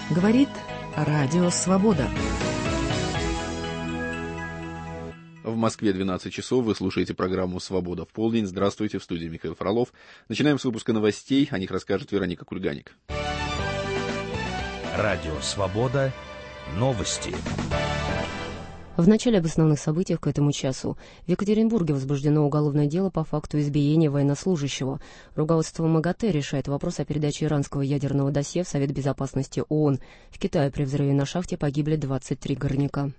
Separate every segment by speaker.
Speaker 1: Говорит Радио Свобода.
Speaker 2: В Москве 12 часов. Вы слушаете программу «Свобода в полдень». Здравствуйте, в студии Михаил Фролов. Начинаем с выпуска новостей. О них расскажет Вероника Кульганик.
Speaker 3: Радио «Свобода». Новости.
Speaker 4: В начале об основных событиях к этому часу. В Екатеринбурге возбуждено уголовное дело по факту избиения военнослужащего. Руководство МАГАТЭ решает вопрос о передаче иранского ядерного досье в Совет Безопасности ООН. В Китае при взрыве на шахте погибли 23 горняка.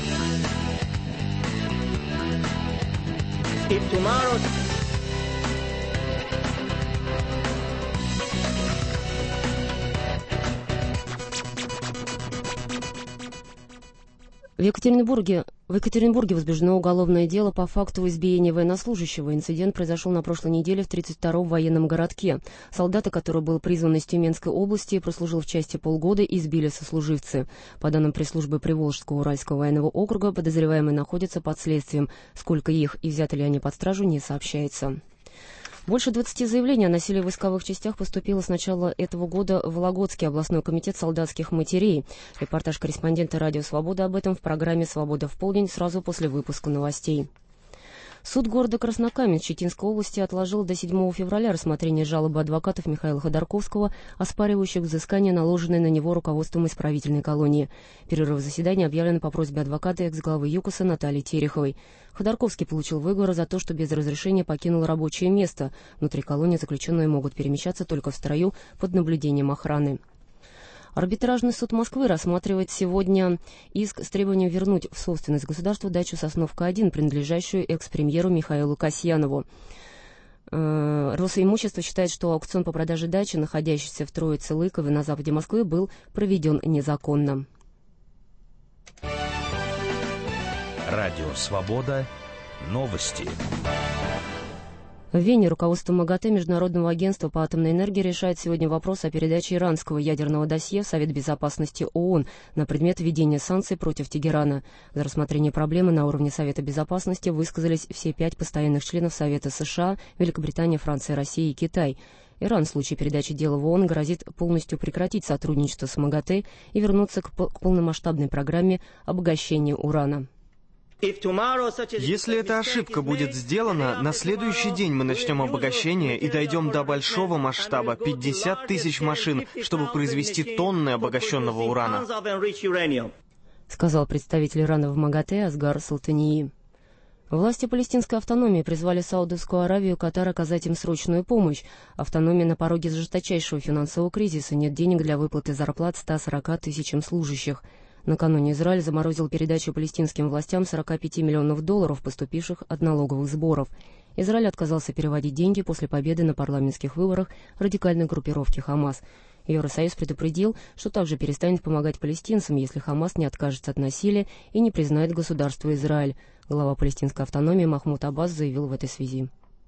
Speaker 4: В Екатеринбурге возбуждено уголовное дело по факту избиения военнослужащего. Инцидент произошел на прошлой неделе в 32-м военном городке. Солдата, который был призван из Тюменской области и прослужил в части полгода, избили сослуживцы. По данным пресс-службы Приволжского Уральского военного округа, подозреваемые находятся под следствием. Сколько их и взяты ли они под стражу, не сообщается. Больше 20 заявлений о насилии в войсковых частях поступило с начала этого года в Вологодский областной комитет солдатских матерей. Репортаж корреспондента «Радио Свобода» об этом в программе «Свобода в полдень» сразу после выпуска новостей. Суд города Краснокаменск Читинской области отложил до 7 февраля рассмотрение жалобы адвокатов Михаила Ходорковского, оспаривающих взыскание, наложенное на него руководством исправительной колонии. Перерыв заседания объявлен по просьбе адвоката экс-главы ЮКОСа Натальи Тереховой. Ходорковский получил выговор за то, что без разрешения покинул рабочее место. Внутри колонии заключенные могут перемещаться только в строю под наблюдением охраны. Арбитражный суд Москвы рассматривает сегодня иск с требованием вернуть в собственность государства дачу Сосновка-1, принадлежащую экс-премьеру Михаилу Касьянову. Росимущество считает, что аукцион по продаже дачи, находящейся в Троице-Лыкове на западе Москвы, был проведен незаконно.
Speaker 3: Радио «Свобода». Новости.
Speaker 4: В Вене руководство МАГАТЭ Международного агентства по атомной энергии решает сегодня вопрос о передаче иранского ядерного досье в Совет Безопасности ООН на предмет введения санкций против Тегерана. За рассмотрение проблемы на уровне Совета Безопасности высказались все 5 постоянных членов Совета США, Великобритания, Франция, Россия и Китай. Иран в случае передачи дела в ООН грозит полностью прекратить сотрудничество с МАГАТЭ и вернуться к полномасштабной программе обогащения урана.
Speaker 5: Если эта ошибка будет сделана, на следующий день мы начнем обогащение и дойдем до большого масштаба — 50 тысяч машин, чтобы произвести тонны обогащенного урана,
Speaker 4: сказал представитель Ирана в МАГАТЭ Асгар Салтании. Власти палестинской автономии призвали Саудовскую Аравию и Катар оказать им срочную помощь. Автономия на пороге жесточайшего финансового кризиса, нет денег для выплаты зарплат 140 тысячам служащих. Накануне Израиль заморозил передачу палестинским властям 45 миллионов долларов, поступивших от налоговых сборов. Израиль отказался переводить деньги после победы на парламентских выборах радикальной группировки «Хамас». Евросоюз предупредил, что также перестанет помогать палестинцам, если «Хамас» не откажется от насилия и не признает государство Израиль. Глава палестинской автономии Махмуд Аббас заявил в этой связи.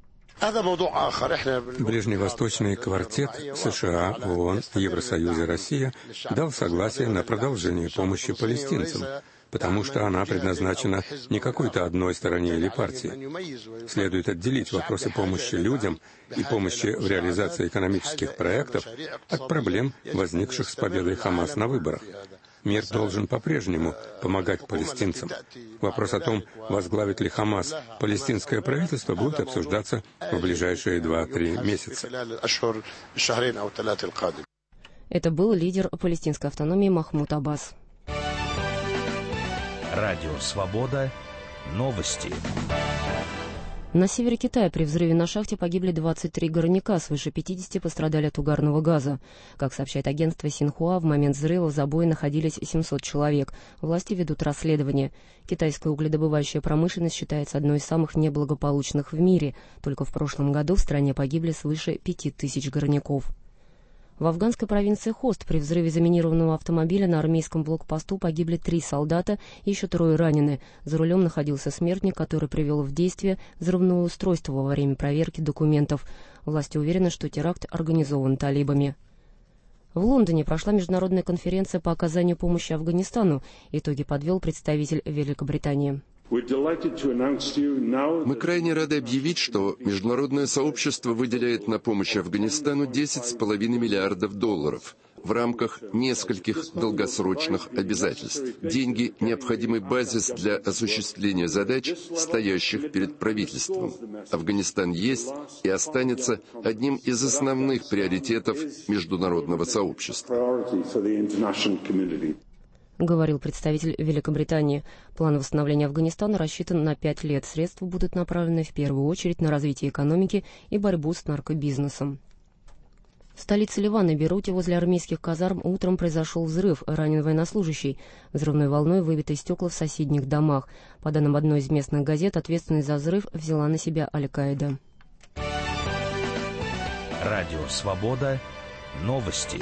Speaker 6: Ближневосточный квартет США, ООН, Евросоюз и Россия дал согласие на продолжение помощи палестинцам, потому что она предназначена не какой-то одной стороне или партии. Следует отделить вопросы помощи людям и помощи в реализации экономических проектов от проблем, возникших с победой Хамас на выборах. Мир должен по-прежнему помогать палестинцам. Вопрос о том, возглавит ли Хамас палестинское правительство, будет обсуждаться в ближайшие 2-3 месяца.
Speaker 4: Это был лидер палестинской автономии Махмуд Аббас.
Speaker 3: Радио «Свобода». Новости.
Speaker 4: На севере Китая при взрыве на шахте погибли 23 горняка, свыше 50 пострадали от угарного газа. Как сообщает агентство Синьхуа, в момент взрыва в забое находились 700 человек. Власти ведут расследование. Китайская угледобывающая промышленность считается одной из самых неблагополучных в мире. Только в прошлом году в стране погибли свыше 5000 горняков. В афганской провинции Хост при взрыве заминированного автомобиля на армейском блокпосту погибли 3 солдата и еще 3 ранены. За рулем находился смертник, который привел в действие взрывное устройство во время проверки документов. Власти уверены, что теракт организован талибами. В Лондоне прошла международная конференция по оказанию помощи Афганистану. Итоги подвел представитель Великобритании.
Speaker 7: Мы крайне рады объявить, что международное сообщество выделяет на помощь Афганистану $10,5 миллиардов. в рамках нескольких долгосрочных обязательств. Деньги – необходимый базис для осуществления задач, стоящих перед правительством. Афганистан есть и останется одним из основных приоритетов международного сообщества.
Speaker 4: Говорил представитель Великобритании. План восстановления Афганистана рассчитан на 5 лет. Средства будут направлены в первую очередь на развитие экономики и борьбу с наркобизнесом. В столице Ливана, Бейруте, возле армейских казарм утром произошел взрыв, ранен военнослужащий. Взрывной волной выбиты стекла в соседних домах. По данным одной из местных газет, ответственность за взрыв взяла на себя Аль-Каида.
Speaker 3: Радио «Свобода». Новости.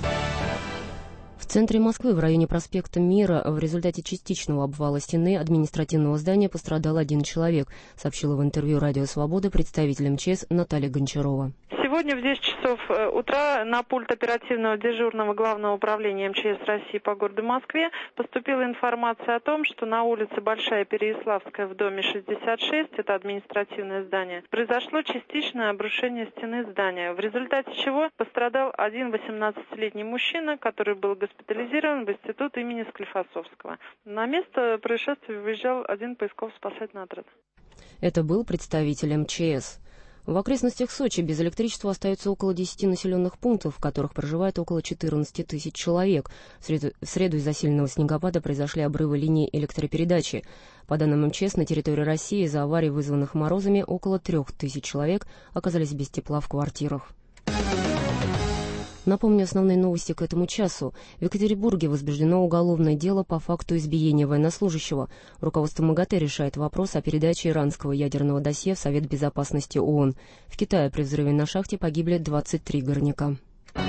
Speaker 4: В центре Москвы, в районе проспекта Мира, в результате частичного обвала стены административного здания пострадал 1 человек, сообщила в интервью «Радио Свобода» представитель МЧС Наталья Гончарова.
Speaker 8: Сегодня в 10 часов утра на пульт оперативного дежурного Главного управления МЧС России по городу Москве поступила информация о том, что на улице Большая Переяславская в доме 66, это административное здание, произошло частичное обрушение стены здания, в результате чего пострадал один 18-летний мужчина, который был госпитализирован в институт имени Склифосовского. На место происшествия выезжал один поисково-спасательный отряд.
Speaker 4: Это был представитель МЧС. В окрестностях Сочи без электричества остаются около 10 населенных пунктов, в которых проживает около 14 тысяч человек. В среду из-за сильного снегопада произошли обрывы линии электропередачи. По данным МЧС, на территории России из-за аварий, вызванных морозами, около 3000 человек оказались без тепла в квартирах. Напомню основные новости к этому часу. В Екатеринбурге возбуждено уголовное дело по факту избиения военнослужащего. Руководство МАГАТЭ решает вопрос о передаче иранского ядерного досье в Совет Безопасности ООН. В Китае при взрыве на шахте погибли 23 горняка.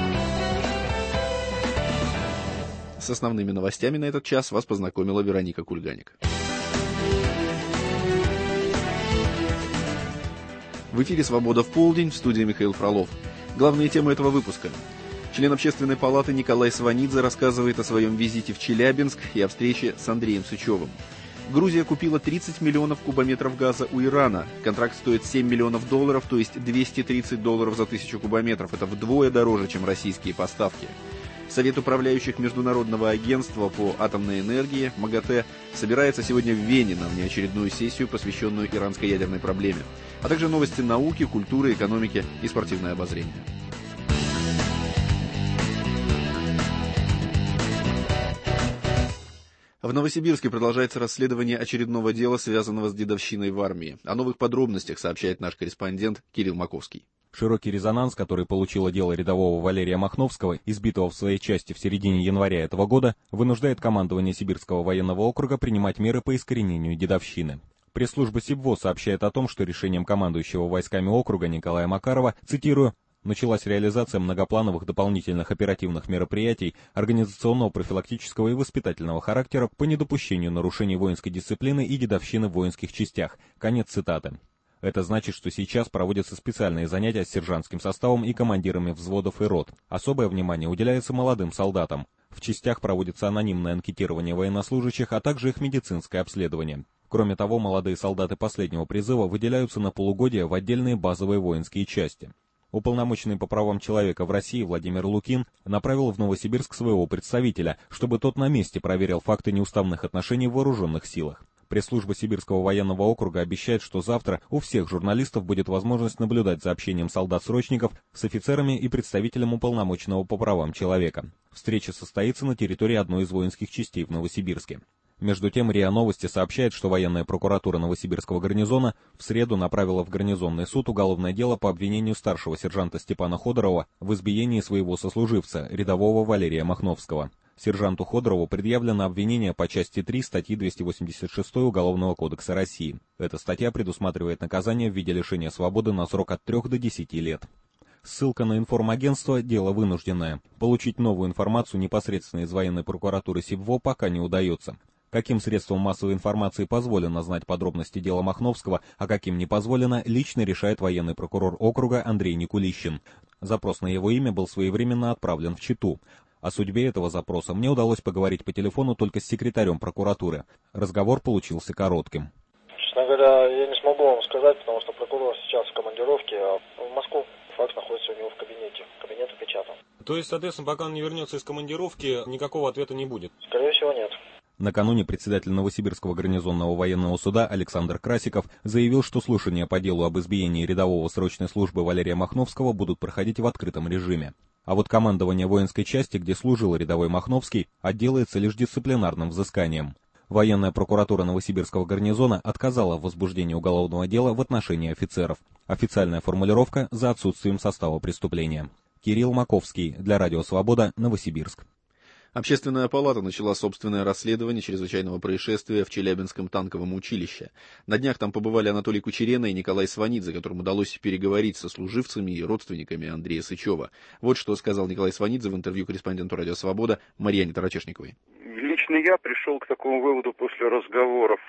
Speaker 2: С основными новостями на этот час вас познакомила Вероника Кульганик. В эфире «Свобода в полдень», в студии Михаил Фролов. Главные темы этого выпуска. Член Общественной палаты Николай Сванидзе рассказывает о своем визите в Челябинск и о встрече с Андреем Сычевым. Грузия купила 30 миллионов кубометров газа у Ирана. Контракт стоит $7 миллионов, то есть $230 за 1000 кубометров. Это вдвое дороже, чем российские поставки. Совет управляющих Международного агентства по атомной энергии МАГАТЭ собирается сегодня в Вене на внеочередную сессию, посвященную иранской ядерной проблеме, а также новости науки, культуры, экономики и спортивное обозрение. В Новосибирске продолжается расследование очередного дела, связанного с дедовщиной в армии. О новых подробностях сообщает наш корреспондент Кирилл Маковский.
Speaker 9: Широкий резонанс, который получило дело рядового Валерия Махновского, избитого в своей части в середине января этого года, вынуждает командование Сибирского военного округа принимать меры по искоренению дедовщины. Пресс-служба СИБВО сообщает о том, что решением командующего войсками округа Николая Макарова, цитирую, началась реализация многоплановых дополнительных оперативных мероприятий организационного, профилактического и воспитательного характера по недопущению нарушений воинской дисциплины и дедовщины в воинских частях. Конец цитаты. Это значит, что сейчас проводятся специальные занятия с сержантским составом и командирами взводов и рот. Особое внимание уделяется молодым солдатам. В частях проводится анонимное анкетирование военнослужащих, а также их медицинское обследование. Кроме того, молодые солдаты последнего призыва выделяются на полугодие в отдельные базовые воинские части. Уполномоченный по правам человека в России Владимир Лукин направил в Новосибирск своего представителя, чтобы тот на месте проверил факты неуставных отношений в вооруженных силах. Пресс-служба Сибирского военного округа обещает, что завтра у всех журналистов будет возможность наблюдать за общением солдат-срочников с офицерами и представителем уполномоченного по правам человека. Встреча состоится на территории одной из воинских частей в Новосибирске. Между тем, РИА Новости сообщает, что военная прокуратура Новосибирского гарнизона в среду направила в гарнизонный суд уголовное дело по обвинению старшего сержанта Степана Ходорова в избиении своего сослуживца, рядового Валерия Махновского. Сержанту Ходорову предъявлено обвинение по части 3 статьи 286 Уголовного кодекса России. Эта статья предусматривает наказание в виде лишения свободы на срок от 3 до 10 лет. Ссылка на информагентство – дело вынужденное. Получить новую информацию непосредственно из военной прокуратуры СИБВО пока не удается. Каким средством массовой информации позволено знать подробности дела Махновского, а каким не позволено, лично решает военный прокурор округа Андрей Никулищин. Запрос на его имя был своевременно отправлен в Читу. О судьбе этого запроса мне удалось поговорить по телефону только с секретарем прокуратуры. Разговор получился коротким.
Speaker 10: Честно говоря, я не смогу вам сказать, потому что прокурор сейчас в командировке, а в Москву факт находится у него в кабинете. Кабинет опечатан.
Speaker 9: То есть, соответственно, пока он не вернется из командировки, никакого ответа не будет?
Speaker 10: Скорее всего, нет.
Speaker 9: Накануне председатель Новосибирского гарнизонного военного суда Александр Красиков заявил, что слушания по делу об избиении рядового срочной службы Валерия Махновского будут проходить в открытом режиме. А вот командование воинской части, где служил рядовой Махновский, отделается лишь дисциплинарным взысканием. Военная прокуратура Новосибирского гарнизона отказала в возбуждении уголовного дела в отношении офицеров. Официальная формулировка за отсутствием состава преступления. Кирилл Маковский, для Радио Свобода, Новосибирск.
Speaker 2: Общественная палата начала собственное расследование чрезвычайного происшествия в Челябинском танковом училище. На днях там побывали Анатолий Кучерена и Николай Сванидзе, которым удалось переговорить со служивцами и родственниками Андрея Сычева. Вот что сказал Николай Сванидзе в интервью корреспонденту Радио Свобода Марьяне Тарачешниковой.
Speaker 11: Лично я пришел к такому выводу после разговоров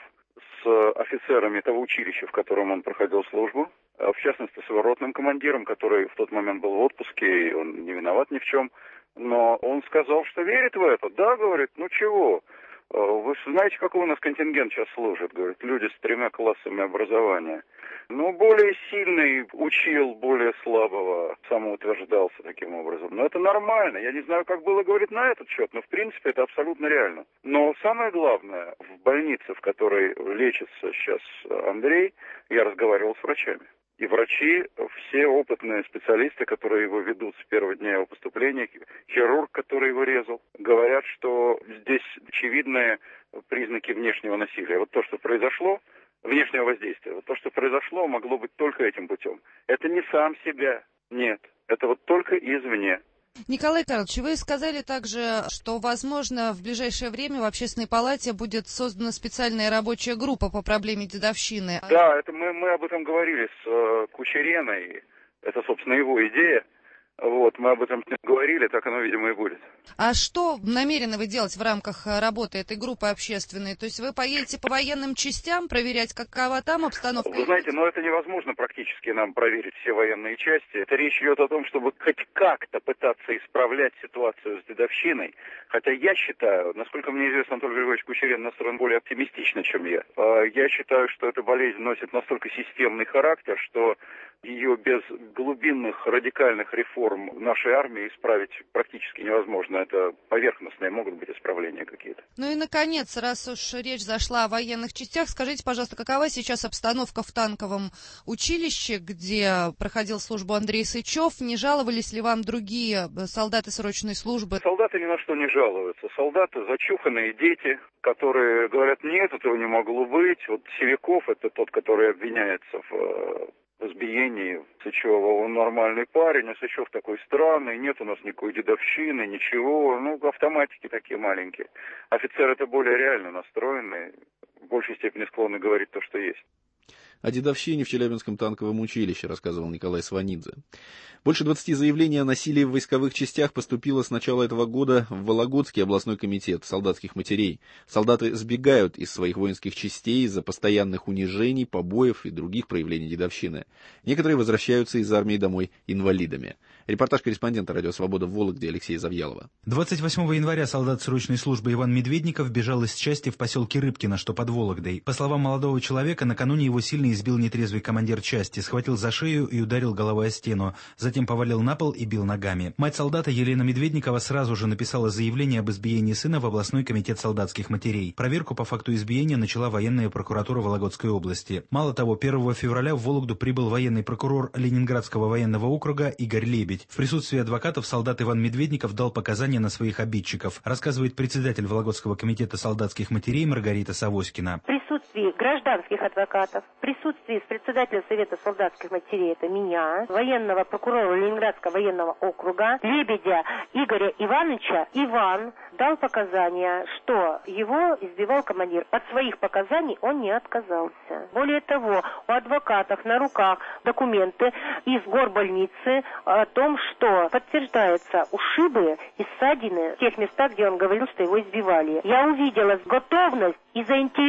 Speaker 11: с офицерами того училища, в котором он проходил службу, в частности с его ротным командиром, который в тот момент был в отпуске, и он не виноват ни в чем. Но он сказал, что верит в это. Да, говорит, ну чего? Вы знаете, какой у нас контингент сейчас служит? Говорит, люди с 3 классами образования. Ну, более сильный учил более слабого, самоутверждался таким образом. Но это нормально. Я не знаю, как было говорить на этот счет, но в принципе это абсолютно реально. Но самое главное, в больнице, в которой лечится сейчас Андрей, я разговаривал с врачами. И врачи, все опытные специалисты, которые его ведут с первого дня его поступления, хирург, который его резал, говорят, что здесь очевидные признаки внешнего насилия. Вот то, что произошло, внешнего воздействия, вот то, что произошло, могло быть только этим путем. Это не сам себя, нет, это вот только извне.
Speaker 12: Николай Карлович, вы сказали также, что, возможно, в ближайшее время в Общественной палате будет создана специальная рабочая группа по проблеме дедовщины.
Speaker 11: Да, это мы об этом говорили с Кучереной, это, собственно, его идея. Вот, мы об этом говорили, так оно, видимо, и будет.
Speaker 12: А что намерены вы делать в рамках работы этой группы общественной? То есть вы поедете по военным частям проверять, какова там обстановка?
Speaker 11: Вы знаете, но это невозможно практически нам проверить все военные части. Это речь идет о том, чтобы хоть как-то пытаться исправлять ситуацию с дедовщиной. Хотя я считаю, насколько мне известно, Анатолий Григорьевич Кучерен настроен более оптимистично, чем я. Я считаю, что эта болезнь носит настолько системный характер, что ее без глубинных радикальных реформ нашей армии исправить практически невозможно. Это поверхностные могут быть исправления какие-то.
Speaker 12: Ну и, наконец, раз уж речь зашла о военных частях, скажите, пожалуйста, какова сейчас обстановка в танковом училище, где проходил службу Андрей Сычев? Не жаловались ли вам другие солдаты срочной службы?
Speaker 11: Солдаты ни на что не жалуются. Солдаты зачуханные дети, которые говорят, нет, этого не могло быть. Вот Севяков, это тот, который обвиняется в избиении Сычева, он нормальный парень, а Сычев такой странный, нет у нас никакой дедовщины, ничего, ну, автоматики такие маленькие. Офицеры-то более реально настроенные, в большей степени склонны говорить то, что есть.
Speaker 2: О дедовщине в Челябинском танковом училище рассказывал Николай Сванидзе. Больше 20 заявлений о насилии в войсковых частях поступило с начала этого года в Вологодский областной комитет солдатских матерей. Солдаты сбегают из своих воинских частей из-за постоянных унижений, побоев и других проявлений дедовщины. Некоторые возвращаются из армии домой инвалидами. Репортаж корреспондента «Радио Свобода» в Вологде Алексея Завьялова.
Speaker 13: 28 января солдат срочной службы Иван Медведников бежал из части в поселке Рыбкино, что под Вологдой. По словам молодого человека, накануне его сильно избил нетрезвый командир части, схватил за шею и ударил головой о стену. Затем повалил на пол и бил ногами. Мать солдата Елена Медведникова сразу же написала заявление об избиении сына в областной комитет солдатских матерей. Проверку по факту избиения начала военная прокуратура Вологодской области. Мало того, 1 февраля в Вологду прибыл военный прокурор Ленинградского военного округа Игорь Лебедь. В присутствии адвокатов солдат Иван Медведников дал показания на своих обидчиков, рассказывает председатель Вологодского комитета солдатских матерей Маргарита Савоськина.
Speaker 14: В присутствии гражданских адвокатов, в присутствии председателя Совета солдатских матерей, это меня, военного прокурора Ленинградского военного округа, Лебедя Игоря Ивановича, Иван дал показания, что его избивал командир. От своих показаний он не отказался. Более того, у адвокатов на руках документы из горбольницы о том, что подтверждаются ушибы и ссадины в тех местах, где он говорил, что его избивали. Я увидела готовность и заинтересованность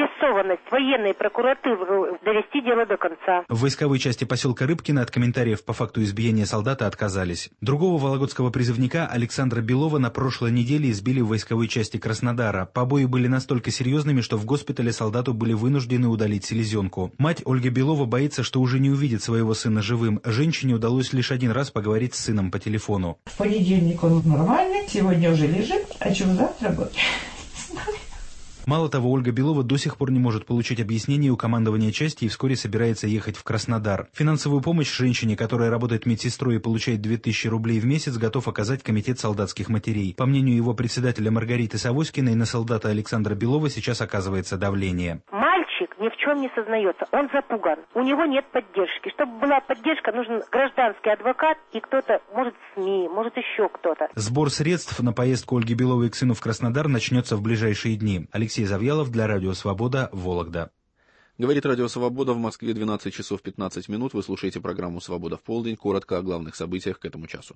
Speaker 14: готовность военной прокуратуры довести дело до конца.
Speaker 13: В войсковой части поселка Рыбкино от комментариев по факту избиения солдата отказались. Другого вологодского призывника Александра Белова на прошлой неделе избили в войсковой части Краснодара. Побои были настолько серьезными, что в госпитале солдату были вынуждены удалить селезенку. Мать Ольга Белова боится, что уже не увидит своего сына живым. Женщине удалось лишь один раз поговорить с сыном по телефону.
Speaker 15: В понедельник он нормальный, сегодня уже лежит, а чего завтра будет?
Speaker 13: Мало того, Ольга Белова до сих пор не может получить объяснение у командования части и вскоре собирается ехать в Краснодар. Финансовую помощь женщине, которая работает медсестрой и получает 2000 рублей в месяц, готов оказать Комитет солдатских матерей. По мнению его председателя Маргариты Савоськиной, на солдата Александра Белова сейчас оказывается давление.
Speaker 14: Мальчик ни в чем не сознается, он запуган, у него нет поддержки. Чтобы была поддержка, нужен гражданский адвокат и кто-то, может СМИ, может еще кто-то.
Speaker 13: Сбор средств на поездку Ольги Беловой к сыну в Краснодар начнется в ближайшие дни. Алексей Завьялов для Радио Свобода, Вологда.
Speaker 2: Говорит Радио Свобода, в Москве 12 часов 15 минут. Вы слушаете программу «Свобода в полдень». Коротко о главных событиях к этому часу.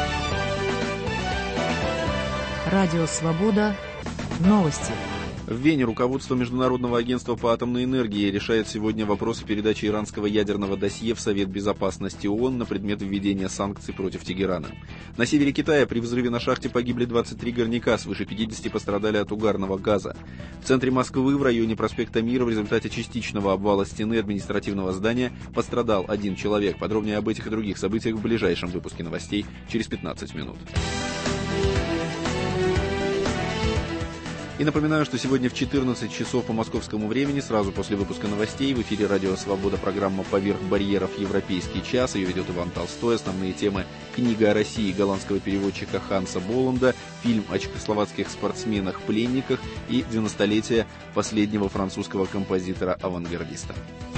Speaker 1: Радио Свобода. Новости.
Speaker 2: В Вене руководство Международного агентства по атомной энергии решает сегодня вопросы передачи иранского ядерного досье в Совет Безопасности ООН на предмет введения санкций против Тегерана. На севере Китая при взрыве на шахте погибли 23 горняка, свыше 50 пострадали от угарного газа. В центре Москвы, в районе проспекта Мира, в результате частичного обвала стены административного здания пострадал один человек. Подробнее об этих и других событиях в ближайшем выпуске новостей через 15 минут. И напоминаю, что сегодня в 14 часов по московскому времени, сразу после выпуска новостей, в эфире Радио Свобода программа «Поверх барьеров. Европейский час». Ее ведет Иван Толстой. Основные темы: книга о России голландского переводчика Ханса Боланда, фильм о чехословацких спортсменах-пленниках и 90-летие последнего французского композитора-авангардиста.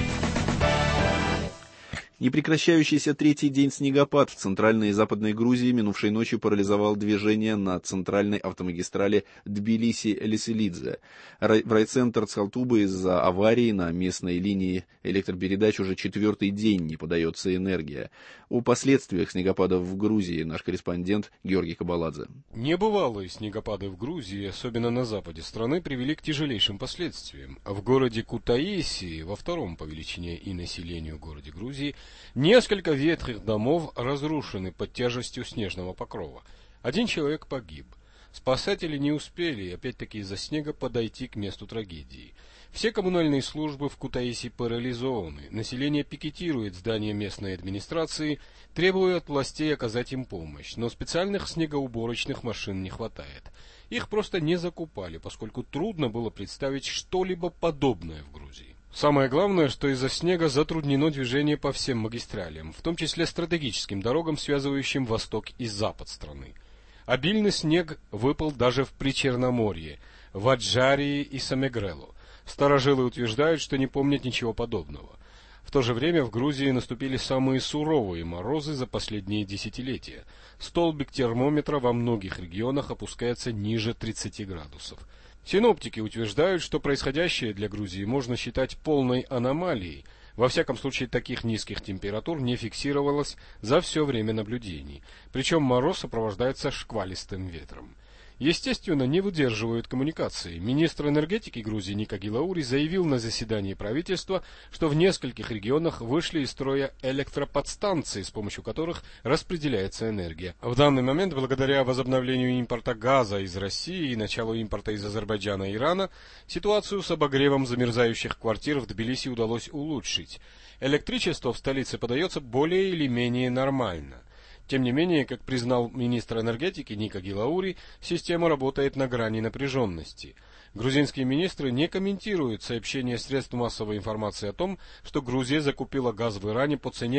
Speaker 2: Непрекращающийся третий день снегопад в центральной и западной Грузии минувшей ночью парализовал движение на центральной автомагистрали Тбилиси-Лиселидзе. В райцентр Цхалтубы из-за аварии на местной линии электропередач уже четвертый день не подается энергия. О последствиях снегопадов в Грузии наш корреспондент Георгий Кабаладзе.
Speaker 16: Небывалые снегопады в Грузии, особенно на западе страны, привели к тяжелейшим последствиям. В городе Кутаиси, во втором по величине и населению городе Грузии, несколько ветхих домов разрушены под тяжестью снежного покрова. Один человек погиб. Спасатели не успели, опять-таки из-за снега, подойти к месту трагедии. Все коммунальные службы в Кутаиси парализованы. Население пикетирует здания местной администрации, требуя от властей оказать им помощь. Но специальных снегоуборочных машин не хватает. Их просто не закупали, поскольку трудно было представить что-либо подобное в Грузии. Самое главное, что из-за снега затруднено движение по всем магистралям, в том числе стратегическим дорогам, связывающим восток и запад страны. Обильный снег выпал даже в Причерноморье, в Аджарии и Самегрелу. Старожилы утверждают, что не помнят ничего подобного. В то же время в Грузии наступили самые суровые морозы за последние десятилетия. Столбик термометра во многих регионах опускается ниже 30 градусов. Синоптики утверждают, что происходящее для Грузии можно считать полной аномалией. Во всяком случае, таких низких температур не фиксировалось за все время наблюдений. Причем мороз сопровождается шквалистым ветром. Естественно, не выдерживают коммуникации. Министр энергетики Грузии Ника Гилаури заявил на заседании правительства, что в нескольких регионах вышли из строя электроподстанции, с помощью которых распределяется энергия. В данный момент, благодаря возобновлению импорта газа из России и началу импорта из Азербайджана и Ирана, ситуацию с обогревом замерзающих квартир в Тбилиси удалось улучшить. Электричество в столице подается более или менее нормально. Тем не менее, как признал министр энергетики Ника Гилаури, система работает на грани напряженности. Грузинские министры не комментируют сообщения средств массовой информации о том, что Грузия закупила газ в Иране по цене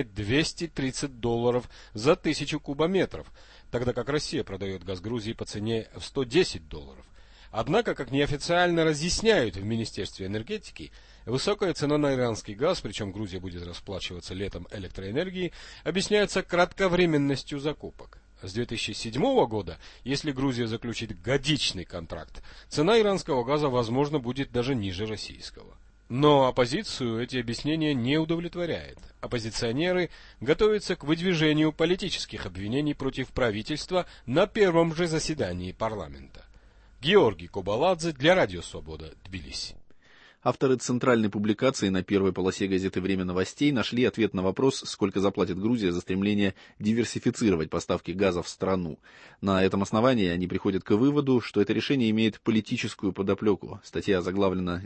Speaker 16: $230 за 1000 кубометров, тогда как Россия продает газ Грузии по цене в $110. Однако, как неофициально разъясняют в Министерстве энергетики, высокая цена на иранский газ, причем Грузия будет расплачиваться летом электроэнергией, объясняется кратковременностью закупок. С 2007 года, если Грузия заключит годичный контракт, цена иранского газа, возможно, будет даже ниже российского. Но оппозицию эти объяснения не удовлетворяют. Оппозиционеры готовятся к выдвижению политических обвинений против правительства на первом же заседании парламента. Георгий Кобаладзе для Радио Свобода, Тбилиси.
Speaker 2: Авторы центральной публикации на первой полосе газеты «Время новостей» нашли ответ на вопрос, сколько заплатит Грузия за стремление диверсифицировать поставки газа в страну. На этом основании они приходят к выводу, что это решение имеет политическую подоплеку. Статья заглавлена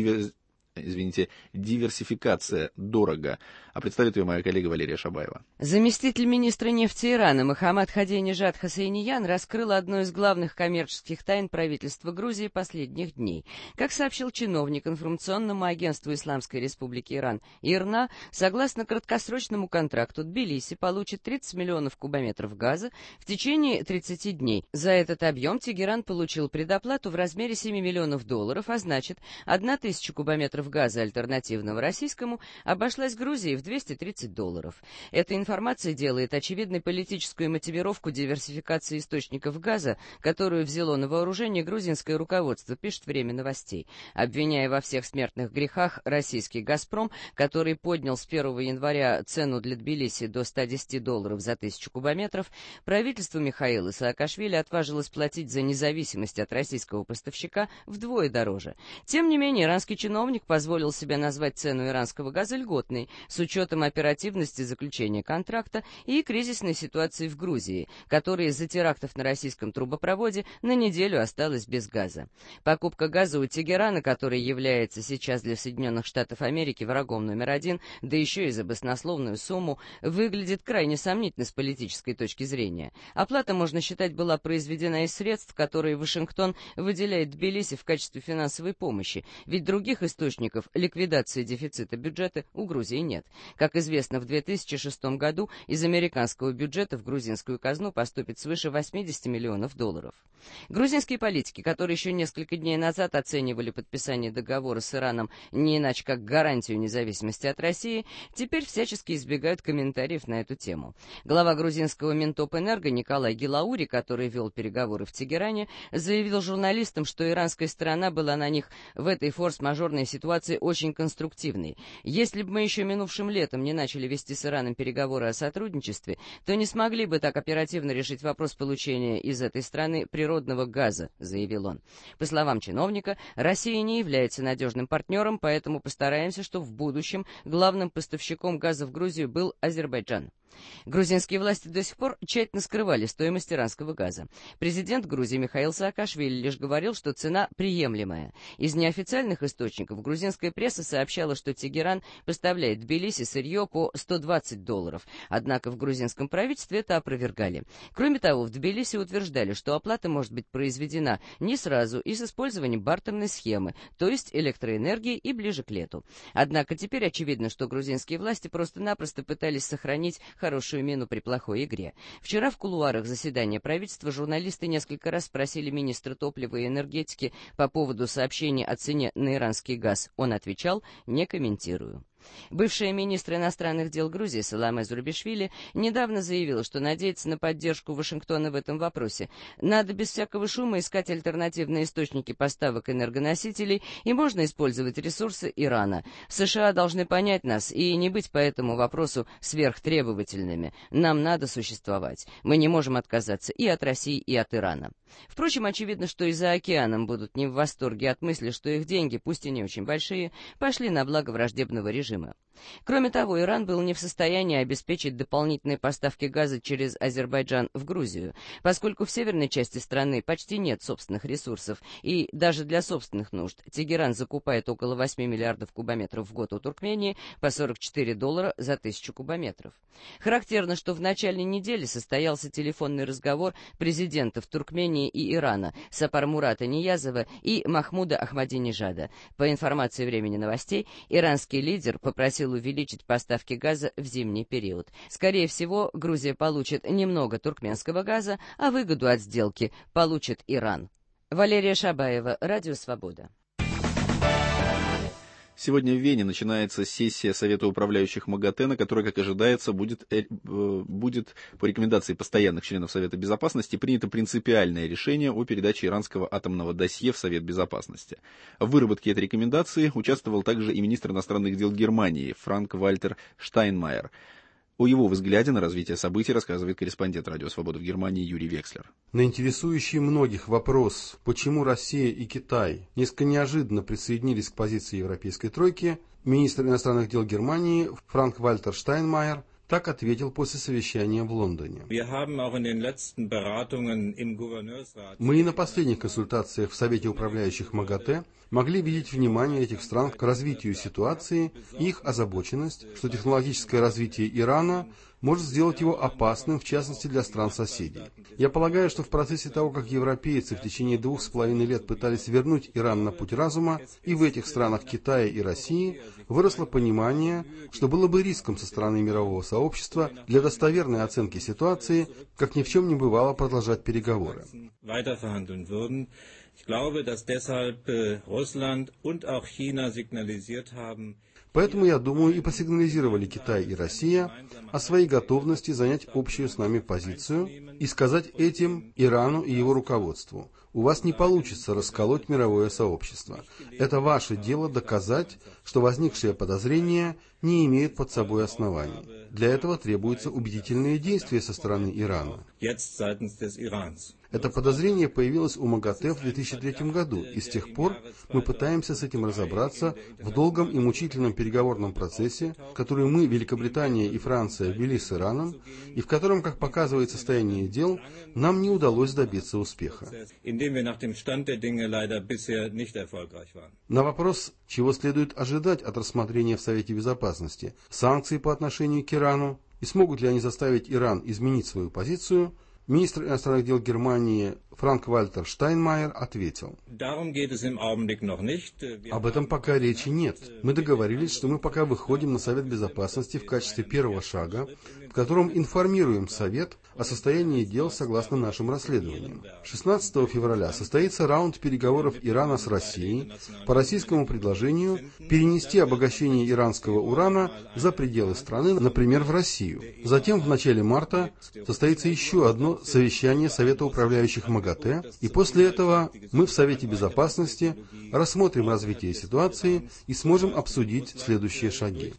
Speaker 2: «Диверсификация дорого», а представит ее моя коллега Валерия Шабаева.
Speaker 17: Заместитель министра нефти Ирана Мохаммад Хадинежад Хосейниян раскрыл одну из главных коммерческих тайн правительства Грузии последних дней. Как сообщил чиновник информационному агентству Исламской Республики Иран ИРНА, согласно краткосрочному контракту Тбилиси получит 30 миллионов кубометров газа в течение 30 дней. За этот объем Тегеран получил предоплату в размере $7 миллионов, а значит, 1000 кубометров газа альтернативного российскому обошлась Грузии в $230. Эта информация делает очевидной политическую мотивировку диверсификации источников газа, которую взяло на вооружение грузинское руководство, пишет «Время новостей». Обвиняя во всех смертных грехах российский «Газпром», который поднял с 1 января цену для Тбилиси до $110 за 1000 кубометров, правительство Михаила Саакашвили отважилось платить за независимость от российского поставщика вдвое дороже. Тем не менее, иранский чиновник позволил себе назвать цену иранского газа льготной, с учетом оперативности заключения контракта и кризисной ситуации в Грузии, которая из-за терактов на российском трубопроводе на неделю осталась без газа. Покупка газа у Тегерана, который является сейчас для Соединенных Штатов Америки врагом номер один, да еще и за баснословную сумму, выглядит крайне сомнительно с политической точки зрения. Оплата, можно считать, была произведена из средств, которые Вашингтон выделяет Тбилиси в качестве финансовой помощи, ведь других источников ликвидации дефицита бюджета у Грузии нет. Как известно, в 2006 году из американского бюджета в грузинскую казну поступит свыше $80 миллионов. Грузинские политики, которые еще несколько дней назад оценивали подписание договора с Ираном не иначе как гарантию независимости от России, теперь всячески избегают комментариев на эту тему. Глава грузинского Минтопэнерго Николай Гилаури, который вел переговоры в Тегеране, заявил журналистам, что иранская сторона была на них в этой форс-мажорной ситуации очень конструктивной. Если бы мы еще минувшим летом не начали вести с Ираном переговоры о сотрудничестве, то не смогли бы так оперативно решить вопрос получения из этой страны природного газа, заявил он. По словам чиновника, Россия не является надежным партнером, поэтому постараемся, чтобы в будущем главным поставщиком газа в Грузию был Азербайджан. Грузинские власти до сих пор тщательно скрывали стоимость иранского газа. Президент Грузии Михаил Саакашвили лишь говорил, что цена приемлемая. Из неофициальных источников грузинская пресса сообщала, что Тегеран поставляет в Тбилиси сырье по $120, однако в грузинском правительстве это опровергали. Кроме того, в Тбилиси утверждали, что оплата может быть произведена не сразу и с использованием бартерной схемы, то есть электроэнергии и ближе к лету. Однако теперь очевидно, что грузинские власти просто-напросто пытались сохранить хорошую мину при плохой игре. Вчера в кулуарах заседания правительства журналисты несколько раз спросили министра топлива и энергетики по поводу сообщений о цене на иранский газ. Он отвечал: «Не комментирую». Бывшая министр иностранных дел Грузии Саломе Зурбишвили недавно заявила, что надеется на поддержку Вашингтона в этом вопросе. Надо без всякого шума искать альтернативные источники поставок энергоносителей, и можно использовать ресурсы Ирана. США должны понять нас и не быть по этому вопросу сверхтребовательными. Нам надо существовать. Мы не можем отказаться и от России, и от Ирана. Впрочем, очевидно, что и за океаном будут не в восторге от мысли, что их деньги, пусть и не очень большие, пошли на благо враждебного режима. Кроме того, Иран был не в состоянии обеспечить дополнительные поставки газа через Азербайджан в Грузию, поскольку в северной части страны почти нет собственных ресурсов, и даже для собственных нужд Тегеран закупает около 8 миллиардов кубометров в год у Туркмении по $44 за 1000 кубометров. Характерно, что в начале недели состоялся телефонный разговор президентов Туркмении и Ирана Сапармурата Ниязова и Махмуда Ахмадинежада. По информации «Времени новостей», иранский лидер попросил увеличить поставки газа в зимний период. Скорее всего, Грузия получит немного туркменского газа, а выгоду от сделки получит Иран. Валерия Шабаева, Радио Свобода.
Speaker 2: Сегодня в Вене начинается сессия Совета управляющих МАГАТЭ, на которой, как ожидается, будет по рекомендации постоянных членов Совета Безопасности принято принципиальное решение о передаче иранского атомного досье в Совет Безопасности. В выработке этой рекомендации участвовал также и министр иностранных дел Германии Франк-Вальтер Штайнмайер. О его взгляде на развитие событий рассказывает корреспондент «Радио Свобода» в Германии Юрий Векслер.
Speaker 18: На интересующий многих вопрос, почему Россия и Китай несколько неожиданно присоединились к позиции Европейской тройки, министр иностранных дел Германии Франк-Вальтер Штайнмайер так ответил после совещания в Лондоне. Мы и на последних консультациях в Совете управляющих МАГАТЭ могли видеть внимание этих стран к развитию ситуации и их озабоченность, что технологическое развитие Ирана может сделать его опасным, в частности для стран-соседей. Я полагаю, что в процессе того, как европейцы в течение 2,5 лет пытались вернуть Иран на путь разума, и в этих странах Китая и России выросло понимание, что было бы риском со стороны мирового сообщества для достоверной оценки ситуации, как ни в чем не бывало, продолжать переговоры. Поэтому, я думаю, и посигнализировали Китай и Россия о своей готовности занять общую с нами позицию и сказать этим Ирану и его руководству: у вас не получится расколоть мировое сообщество. Это ваше дело доказать, что возникшие подозрения не имеют под собой оснований. Для этого требуются убедительные действия со стороны Ирана. Это подозрение появилось у МАГАТЭ в 2003 году, и с тех пор мы пытаемся с этим разобраться в долгом и мучительном переговорном процессе, который мы, Великобритания и Франция, вели с Ираном, и в котором, как показывает состояние дел, нам не удалось добиться успеха. На вопрос, чего следует ожидать от рассмотрения в Совете Безопасности санкций по отношению к Ирану, и смогут ли они заставить Иран изменить свою позицию, министр иностранных дел Германии Франк-Вальтер Штайнмайер ответил: об этом пока речи нет. Мы договорились, что мы пока выходим на Совет Безопасности в качестве первого шага, в котором информируем Совет о состоянии дел согласно нашим расследованиям. 16 февраля состоится раунд переговоров Ирана с Россией по российскому предложению перенести обогащение иранского урана за пределы страны, например, в Россию. Затем в начале марта состоится еще одно совещание Совета управляющих МАГАТЭ, и после этого мы в Совете Безопасности рассмотрим развитие ситуации и сможем обсудить следующие шаги.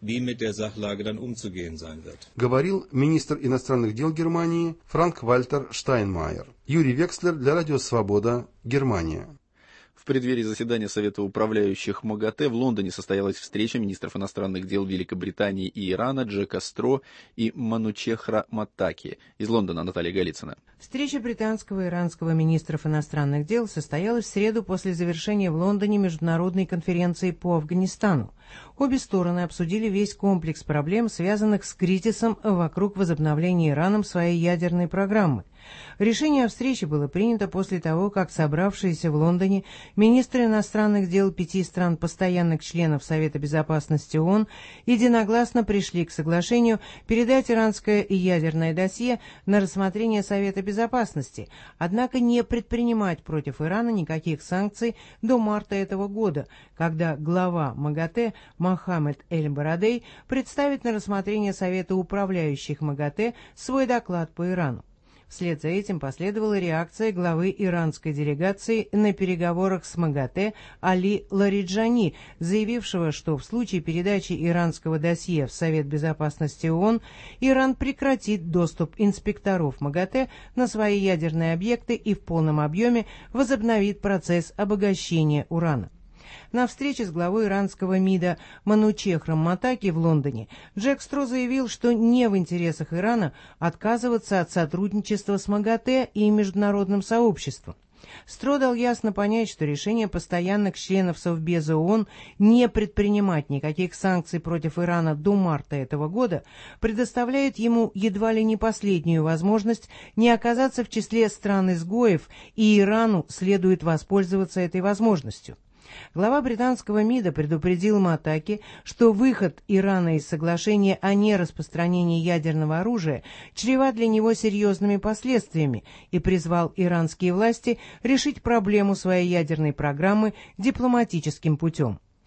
Speaker 18: Говорил министр иностранных дел Германии Франк-Вальтер Штайнмайер. Юрий Векслер для Радио Свобода, Германия.
Speaker 2: В преддверии заседания Совета управляющих МАГАТЭ в Лондоне состоялась встреча министров иностранных дел Великобритании и Ирана Джека Стро и Манучехра Маттаки. Из Лондона Наталья Голицына.
Speaker 19: Встреча британского и иранского министров иностранных дел состоялась в среду после завершения в Лондоне международной конференции по Афганистану. Обе стороны обсудили весь комплекс проблем, связанных с кризисом вокруг возобновления Ираном своей ядерной программы. Решение о встрече было принято после того, как собравшиеся в Лондоне министры иностранных дел 5 стран постоянных членов Совета Безопасности ООН единогласно пришли к соглашению передать иранское ядерное досье на рассмотрение Совета Безопасности, однако не предпринимать против Ирана никаких санкций до марта этого года, когда глава МАГАТЭ Мохаммед Эль-Барадей представит на рассмотрение Совета управляющих МАГАТЭ свой доклад по Ирану. Вслед за этим последовала реакция главы иранской делегации на переговорах с МАГАТЭ Али Лариджани, заявившего, что в случае передачи иранского досье в Совет Безопасности ООН Иран прекратит доступ инспекторов МАГАТЭ на свои ядерные объекты и в полном объеме возобновит процесс обогащения урана. На встрече с главой иранского МИДа Манучехром Маттаки в Лондоне Джек Стро заявил, что не в интересах Ирана отказываться от сотрудничества с МАГАТЭ и международным сообществом. Стро дал ясно понять, что решение постоянных членов Совбеза ООН не предпринимать никаких санкций против Ирана до марта этого года предоставляет ему едва ли не последнюю возможность не оказаться в числе стран-изгоев, и Ирану следует воспользоваться этой возможностью. Глава британского МИДа предупредил Маттаки, что выход Ирана из соглашения о нераспространении ядерного оружия чреват для него серьезными последствиями, и призвал иранские власти решить проблему своей ядерной программы дипломатическим путем.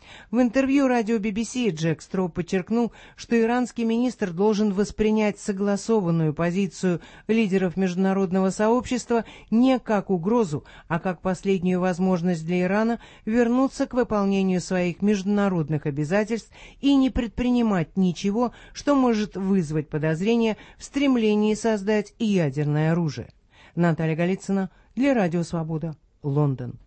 Speaker 19: В интервью радио BBC Джек Строу подчеркнул, что иранский министр должен воспринять согласованную позицию лидеров международного сообщества не как угрозу, а как последнюю возможность для Ирана вернуться к выполнению своих международных обязательств и не предпринимать ничего, что может вызвать подозрения в стремлении создать ядерное оружие. Наталья Голицына для Радио Свобода, Лондон.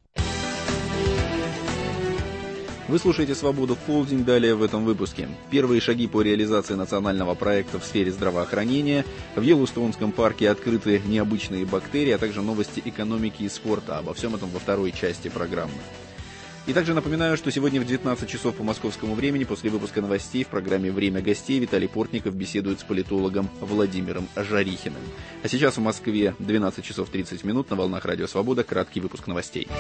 Speaker 2: Вы слушаете «Свободу в полдень», далее в этом выпуске. Первые шаги по реализации национального проекта в сфере здравоохранения. В Йеллоустоунском парке открыты необычные бактерии, а также новости экономики и спорта. Обо всем этом во второй части программы. И также напоминаю, что сегодня в 19 часов по московскому времени после выпуска новостей в программе «Время гостей» Виталий Портников беседует с политологом Владимиром Жарихиным. А сейчас в Москве 12 часов 30 минут на волнах Радио Свобода краткий выпуск новостей.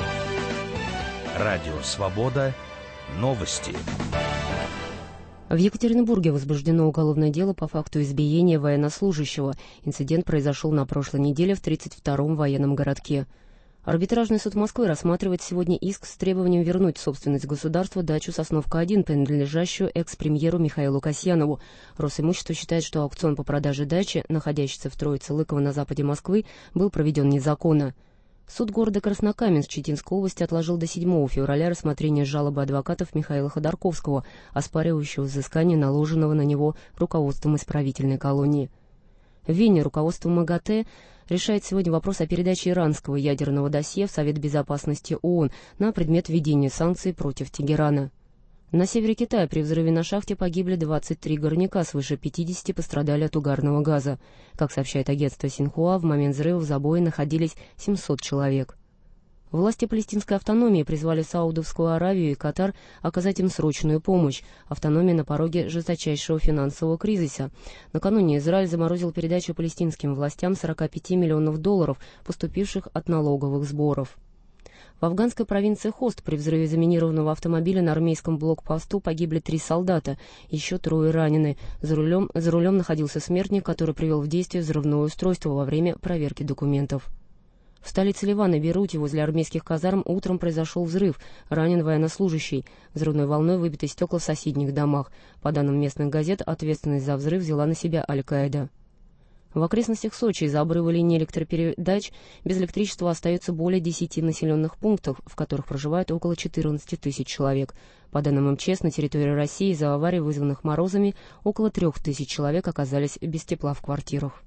Speaker 3: Радио Свобода. Новости.
Speaker 4: В Екатеринбурге возбуждено уголовное дело по факту избиения военнослужащего. Инцидент произошел на прошлой неделе в 32-м военном городке. Арбитражный суд Москвы рассматривает сегодня иск с требованием вернуть в собственность государства дачу Сосновка-1, принадлежащую экс-премьеру Михаилу Касьянову. Росимущество считает, что аукцион по продаже дачи, находящейся в Троице-Лыково на западе Москвы, был проведен незаконно. Суд города Краснокаменск Читинской области отложил до 7 февраля рассмотрение жалобы адвокатов Михаила Ходорковского, оспаривающего взыскание наложенного на него руководством исправительной колонии. В Вене руководство МАГАТЭ решает сегодня вопрос о передаче иранского ядерного досье в Совет Безопасности ООН на предмет введения санкций против Тегерана. На севере Китая при взрыве на шахте погибли 23 горняка, свыше 50 пострадали от угарного газа. Как сообщает агентство Синьхуа, в момент взрыва в забое находились 700 человек. Власти палестинской автономии призвали Саудовскую Аравию и Катар оказать им срочную помощь. Автономия на пороге жесточайшего финансового кризиса. Накануне Израиль заморозил передачу палестинским властям 45 миллионов долларов, поступивших от налоговых сборов. В афганской провинции Хост при взрыве заминированного автомобиля на армейском блокпосту погибли 3 солдата, еще 3 ранены. За рулем находился смертник, который привел в действие взрывное устройство во время проверки документов. В столице Ливана, Бейруте, возле армейских казарм утром произошел взрыв. Ранен военнослужащий. Взрывной волной выбиты стекла в соседних домах. По данным местных газет, ответственность за взрыв взяла на себя Аль-Каида. В окрестностях Сочи из-за обрыва линии электропередач без электричества остается более 10 населенных пунктов, в которых проживает около 14 тысяч человек. По данным МЧС, на территории России из-за аварий, вызванных морозами, около 3000 человек оказались без тепла в квартирах.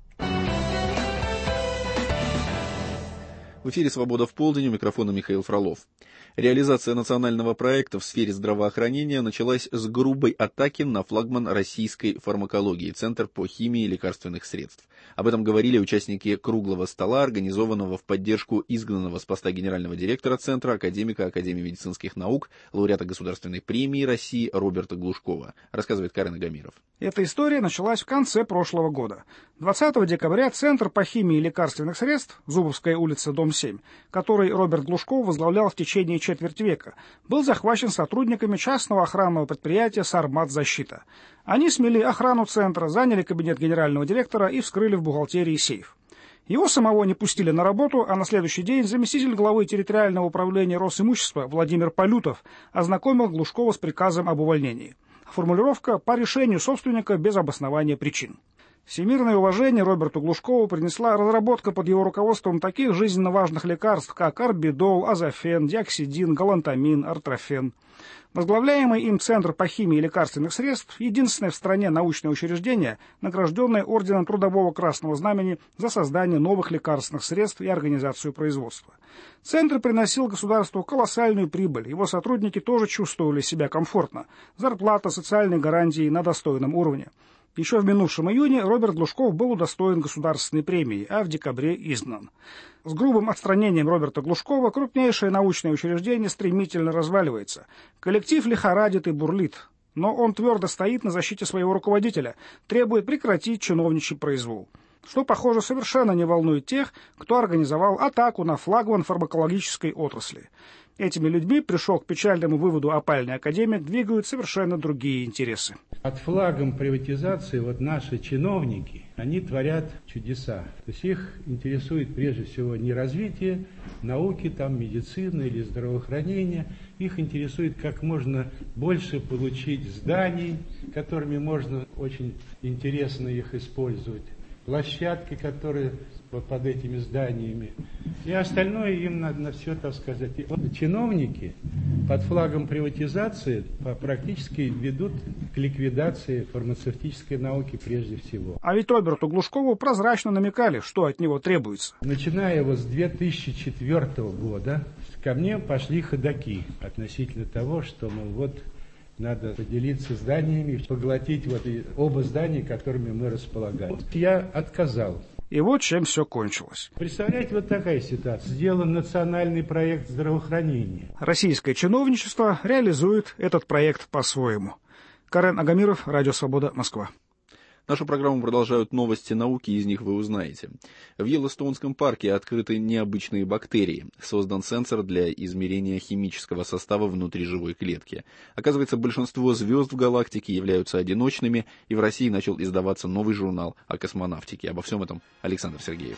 Speaker 2: В эфире «Свобода в полдень», у микрофона Михаил Фролов. Реализация национального проекта в сфере здравоохранения началась с грубой атаки на флагман российской фармакологии – Центр по химии лекарственных средств. Об этом говорили участники круглого стола, организованного в поддержку изгнанного с поста генерального директора Центра, академика Академии медицинских наук, лауреата Государственной премии России Роберта Глушкова, рассказывает Карен Агамиров.
Speaker 20: Эта история началась в конце прошлого года. 20 декабря Центр по химии лекарственных средств, Зубовская улица, дом 7, который Роберт Глушков возглавлял в течение четверти века, был захвачен сотрудниками частного охранного предприятия «Сармат-Защита». Они смели охрану центра, заняли кабинет генерального директора и вскрыли в бухгалтерии сейф. Его самого не пустили на работу, а на следующий день заместитель главы территориального управления Росимущества Владимир Полютов ознакомил Глушкова с приказом об увольнении. Формулировка «по решению собственника без обоснования причин». Всемирное уважение Роберту Глушкову принесла разработка под его руководством таких жизненно важных лекарств, как орбидол, азофен, диоксидин, галантамин, артрофен. Возглавляемый им Центр по химии лекарственных средств – единственное в стране научное учреждение, награжденное Орденом Трудового Красного Знамени за создание новых лекарственных средств и организацию производства. Центр приносил государству колоссальную прибыль, его сотрудники тоже чувствовали себя комфортно. Зарплата, социальные гарантии на достойном уровне. Еще в минувшем июне Роберт Глушков был удостоен государственной премии, а в декабре изгнан. С грубым отстранением Роберта Глушкова крупнейшее научное учреждение стремительно разваливается. Коллектив лихорадит и бурлит, но он твердо стоит на защите своего руководителя, требует прекратить чиновничий произвол. что, похоже, совершенно не волнует тех, кто организовал атаку на флагман фармакологической отрасли. Этими людьми, пришел к печальному выводу опальный академик, двигают совершенно другие интересы.
Speaker 21: Под флагом приватизации наши чиновники, они творят чудеса. То есть их интересует прежде всего не развитие науки, медицины или здравоохранения. Их интересует как можно больше получить зданий, которыми можно очень интересно их использовать. Площадки, которые под этими зданиями. И остальное им надо все, чиновники под флагом приватизации практически ведут к ликвидации фармацевтической науки прежде всего.
Speaker 20: А ведь Роберту Глушкову прозрачно намекали, что от него требуется.
Speaker 21: Начиная с 2004 года ко мне пошли ходаки относительно того, что, надо поделиться зданиями, поглотить оба здания, которыми мы располагаем. Я отказал.
Speaker 20: И вот чем все кончилось.
Speaker 21: Представляете, такая ситуация. Сделан национальный проект здравоохранения.
Speaker 20: Российское чиновничество реализует этот проект по-своему. Карен Агамиров, Радио Свобода, Москва.
Speaker 2: Нашу программу продолжают новости науки, из них вы узнаете. В Йеллоустонском парке открыты необычные бактерии. Создан сенсор для измерения химического состава внутри живой клетки. Оказывается, большинство звезд в галактике являются одиночными, и в России начал издаваться новый журнал о космонавтике. Обо всем этом Александр Сергеев.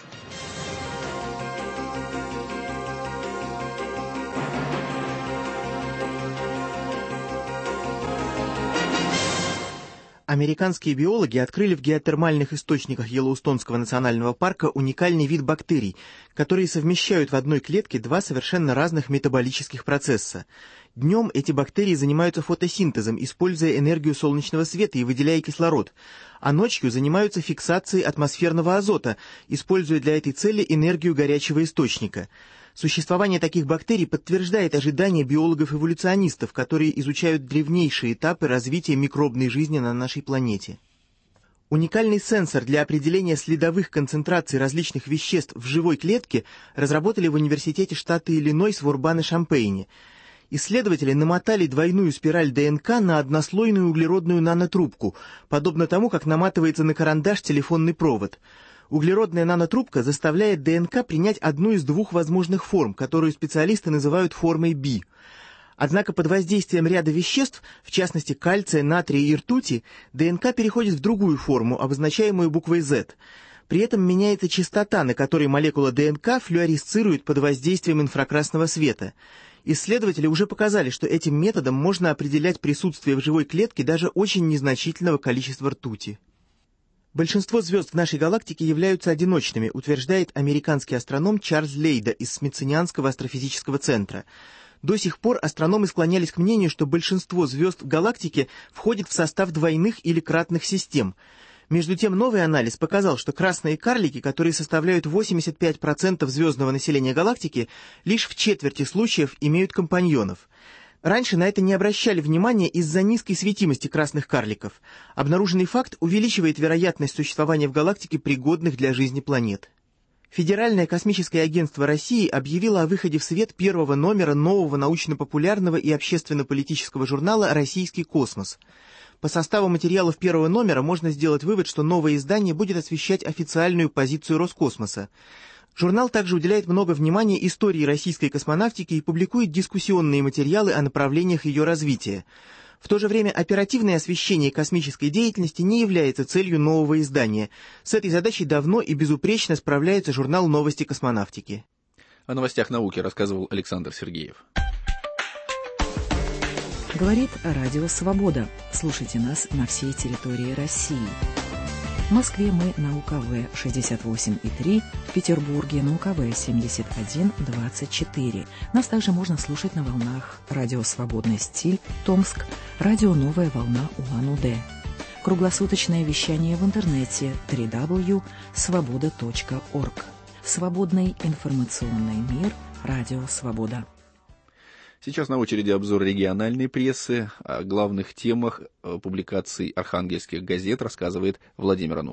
Speaker 22: Американские биологи открыли в геотермальных источниках Йеллоустонского национального парка уникальный вид бактерий, которые совмещают в одной клетке два совершенно разных метаболических процесса. Днем эти бактерии занимаются фотосинтезом, используя энергию солнечного света и выделяя кислород, а ночью занимаются фиксацией атмосферного азота, используя для этой цели энергию горячего источника. Существование таких бактерий подтверждает ожидания биологов-эволюционистов, которые изучают древнейшие этапы развития микробной жизни на нашей планете. Уникальный сенсор для определения следовых концентраций различных веществ в живой клетке разработали в университете штата Иллинойс в Урбано-Шампейне. Исследователи намотали двойную спираль ДНК на однослойную углеродную нанотрубку, подобно тому, как наматывается на карандаш телефонный провод. Углеродная нанотрубка заставляет ДНК принять одну из двух возможных форм, которую специалисты называют формой B. Однако под воздействием ряда веществ, в частности кальция, натрия и ртути, ДНК переходит в другую форму, обозначаемую буквой Z. При этом меняется частота, на которой молекула ДНК флюоресцирует под воздействием инфракрасного света. Исследователи уже показали, что этим методом можно определять присутствие в живой клетке даже очень незначительного количества ртути. Большинство звезд в нашей галактике являются одиночными, утверждает американский астроном Чарльз Лейда из Смитсонианского астрофизического центра. До сих пор астрономы склонялись к мнению, что большинство звезд в галактике входит в состав двойных или кратных систем. Между тем, новый анализ показал, что красные карлики, которые составляют 85% звездного населения галактики, лишь в четверти случаев имеют компаньонов. Раньше на это не обращали внимания из-за низкой светимости красных карликов. Обнаруженный факт увеличивает вероятность существования в галактике пригодных для жизни планет. Федеральное космическое агентство России объявило о выходе в свет первого номера нового научно-популярного и общественно-политического журнала «Российский космос». По составу материалов первого номера можно сделать вывод, что новое издание будет освещать официальную позицию Роскосмоса. Журнал также уделяет много внимания истории российской космонавтики и публикует дискуссионные материалы о направлениях ее развития. В то же время оперативное освещение космической деятельности не является целью нового издания. С этой задачей давно и безупречно справляется журнал «Новости космонавтики».
Speaker 2: О новостях науки рассказывал Александр Сергеев.
Speaker 1: Говорит Радио Свобода. Слушайте нас на всей территории России. В Москве мы на УКВ 68,3, в Петербурге на УКВ 71,24. Нас также можно слушать на волнах Радио Свободный стиль, Томск, Радио Новая волна Улан-Удэ. Круглосуточное вещание в интернете www.svoboda.org. Свободный информационный мир. Радио Свобода.
Speaker 2: Сейчас на очереди обзор региональной прессы. О главных темах публикаций архангельских газет рассказывает Владимир Ануфриев.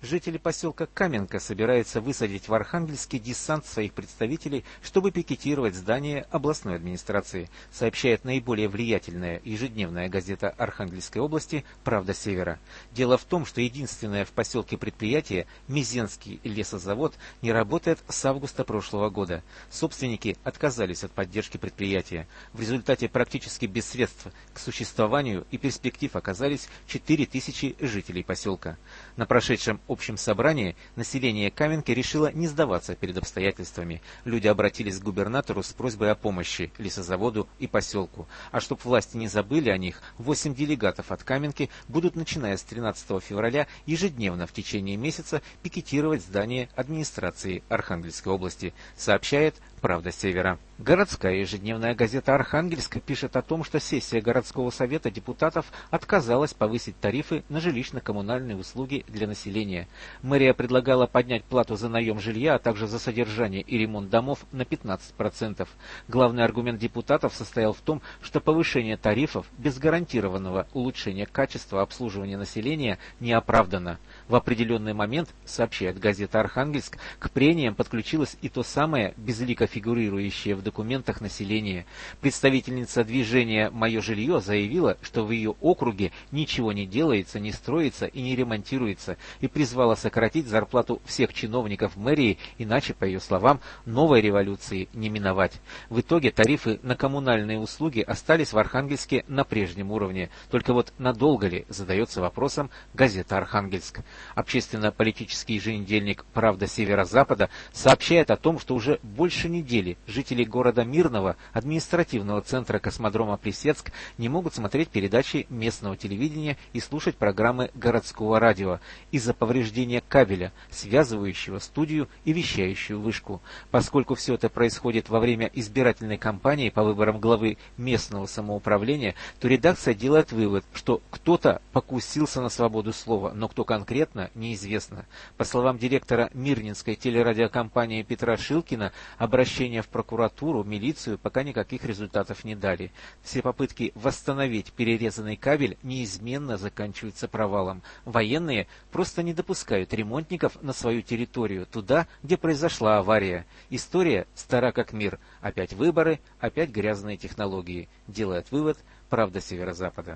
Speaker 5: жители поселка Каменка собираются высадить в Архангельске десант своих представителей, чтобы пикетировать здание областной администрации, сообщает наиболее влиятельная ежедневная газета Архангельской области «Правда Севера». Дело в том, что единственное в поселке предприятие, Мизенский лесозавод, не работает с августа прошлого года. Собственники отказались от поддержки предприятия. В результате практически без средств к существованию и перспектив оказались 4000 жителей поселка. На прошедшем общем собрании население Каменки решило не сдаваться перед обстоятельствами. Люди обратились к губернатору с просьбой о помощи лесозаводу и поселку. А чтоб власти не забыли о них, 8 делегатов от Каменки будут, начиная с 13 февраля, ежедневно в течение месяца пикетировать здание администрации Архангельской области, сообщает «Правда Севера». Городская ежедневная газета «Архангельск» пишет о том, что сессия городского совета депутатов отказалась повысить тарифы на жилищно-коммунальные услуги для населения. Мэрия предлагала поднять плату за наем жилья, а также за содержание и ремонт домов на 15%. Главный аргумент депутатов состоял в том, что повышение тарифов без гарантированного улучшения качества обслуживания населения не оправдано. В определенный момент, сообщает газета «Архангельск», к прениям подключилось и то самое безлико фигурирующее в документах населения. Представительница движения «Мое жилье» заявила, что в ее округе ничего не делается, не строится и не ремонтируется, и призвала сократить зарплату всех чиновников мэрии, иначе, по ее словам, новой революции не миновать. В итоге тарифы на коммунальные услуги остались в Архангельске на прежнем уровне. Только вот надолго ли, задается вопросом газета «Архангельск». Общественно-политический еженедельник «Правда Северо-Запада» сообщает о том, что уже больше недели жители города Мирного, административного центра космодрома Плесецк, не могут смотреть передачи местного телевидения и слушать программы городского радио из-за повреждения кабеля, связывающего студию и вещающую вышку. Поскольку все это происходит во время избирательной кампании по выборам главы местного самоуправления, то редакция делает вывод, что кто-то покусился на свободу слова, но кто конкретно, неизвестно. По словам директора Мирнинской телерадиокомпании Петра Шилкина, обращения в прокуратуру, милицию пока никаких результатов не дали. Все попытки восстановить перерезанный кабель неизменно заканчиваются провалом. Военные просто не допускают ремонтников на свою территорию, туда, где произошла авария. История стара как мир. Опять выборы, опять грязные технологии. Делает вывод «Правда Северо-Запада».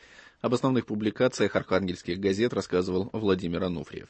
Speaker 2: Об основных публикациях архангельских газет рассказывал Владимир Ануфриев.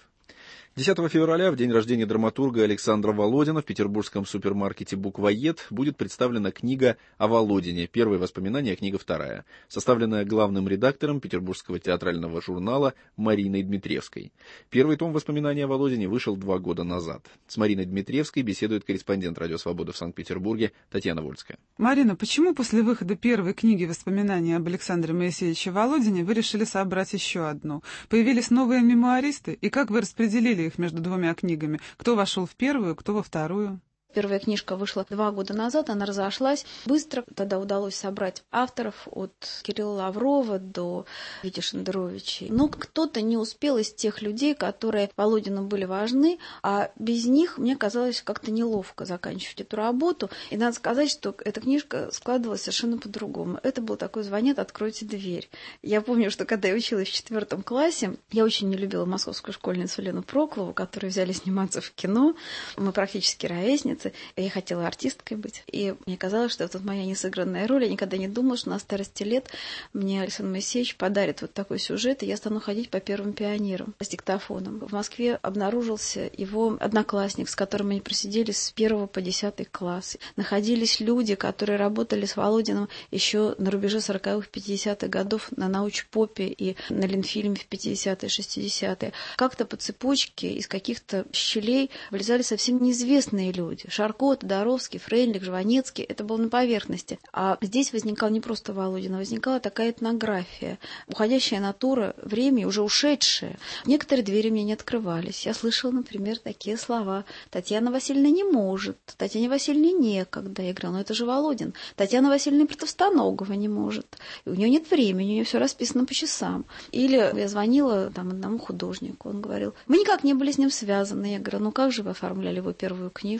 Speaker 2: 10 февраля, в день рождения драматурга Александра Володина, в петербургском супермаркете «Буквоед» будет представлена книга о Володине, первые воспоминания, книга вторая, составленная главным редактором петербургского театрального журнала Мариной Дмитриевской. Первый том воспоминаний о Володине вышел 2 года назад. С Мариной Дмитриевской беседует корреспондент «Радио Свобода» в Санкт-Петербурге Татьяна Вольская.
Speaker 6: Марина, почему после выхода первой книги воспоминаний об Александре Моисеевиче Володине вы решили собрать еще одну? Появились новые мемуаристы, и как вы распределили их между 2 книгами? Кто вошел в первую, кто во вторую?
Speaker 23: Первая книжка вышла 2 года назад, она разошлась быстро. Тогда удалось собрать авторов от Кирилла Лаврова до Вити Шендеровича. Но кто-то не успел из тех людей, которые Володину были важны, а без них мне казалось как-то неловко заканчивать эту работу. И надо сказать, что эта книжка складывалась совершенно по-другому. Это был такой звонят «Откройте дверь». Я помню, что когда я училась в 4 классе, я очень не любила московскую школьницу Лену Проклову, которую взяли сниматься в кино. Мы практически ровесницы. Я хотела артисткой быть. И мне казалось, что это моя несыгранная роль. Я никогда не думала, что на старости лет мне Александр Моисеевич подарит вот такой сюжет, и я стану ходить по первым пионерам с диктофоном. В Москве обнаружился его одноклассник, с которым они просидели с 1 по 10 класс. Находились люди, которые работали с Володиным еще на рубеже 40-х, 50-х годов на научпопе и на Ленфильме в 50-е, 60-е. Как-то по цепочке из каких-то щелей вылезали совсем неизвестные люди. Шарко, Тодоровский, Фрейндлих, Жванецкий. Это было на поверхности. А здесь возникал не просто Володин, а возникала такая этнография. Уходящая натура, время уже ушедшее. Некоторые двери мне не открывались. Я слышала, например, такие слова. Татьяна Васильевна не может. Татьяне Васильевне некогда. Я говорила, это же Володин. Татьяна Васильевна Протовстоногова не может. И у нее нет времени, у нее все расписано по часам. Или я звонила одному художнику. Он говорил, мы никак не были с ним связаны. Я говорю, как же вы оформляли его первую книжку?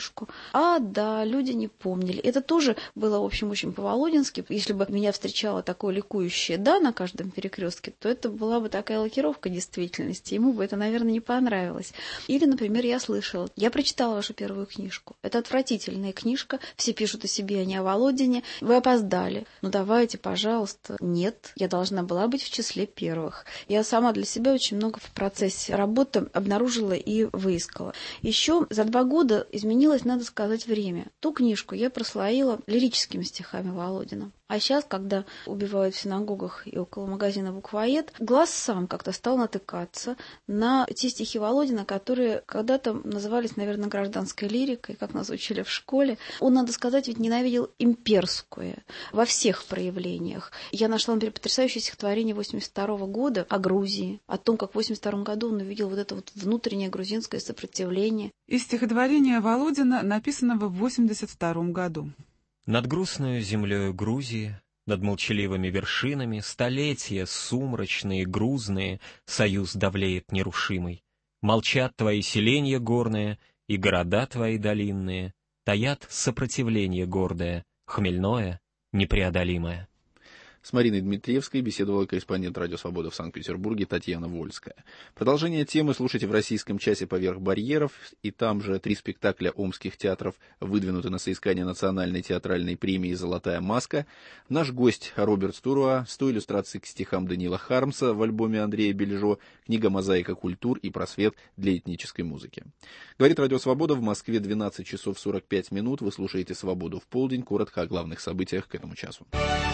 Speaker 23: Да, люди не помнили. Это тоже было, в общем, очень по-володински. Если бы меня встречало такое ликующее «да» на каждом перекрестке, то это была бы такая лакировка действительности. Ему бы это, наверное, не понравилось. Или, например, я слышала: я прочитала вашу первую книжку. Это отвратительная книжка. Все пишут о себе, а не о Володине. Вы опоздали. Ну, давайте, пожалуйста. Нет, я должна была быть в числе первых. Я сама для себя очень много в процессе работы обнаружила и выискала. Еще за 2 года изменилось, надо сказать, время. Ту книжку я прослоила лирическими стихами Володина. А сейчас, когда убивают в синагогах и около магазина «Буквоед», глаз сам как-то стал натыкаться на те стихи Володина, которые когда-то назывались, наверное, гражданской лирикой, как нас учили в школе. Он, надо сказать, ведь ненавидел имперское во всех проявлениях. Я нашла, например, потрясающее стихотворение 1982 года о Грузии, о том, как в 1982 году он увидел вот это вот внутреннее грузинское сопротивление.
Speaker 6: Из стихотворения Володина, написанного в 1982 году.
Speaker 7: Над грустную землею Грузии, над молчаливыми вершинами, столетия сумрачные, грузные, союз давлеет нерушимый. Молчат твои селенья горные, и города твои долинные, таят сопротивление гордое, хмельное, непреодолимое.
Speaker 2: С Мариной Дмитриевской беседовала корреспондент «Радио Свобода» в Санкт-Петербурге Татьяна Вольская. Продолжение темы слушайте в российском часе «Поверх барьеров», и там же 3 спектакля омских театров выдвинуты на соискание национальной театральной премии «Золотая маска». Наш гость Роберт Стуруа, 100 иллюстраций к стихам Даниила Хармса в альбоме Андрея Бельжо, книга «Мозаика культур» и «Просвет для этнической музыки». Говорит «Радио Свобода», в Москве 12 часов 45 минут. Вы слушаете «Свободу в полдень». Коротко о главных событиях к этому часу.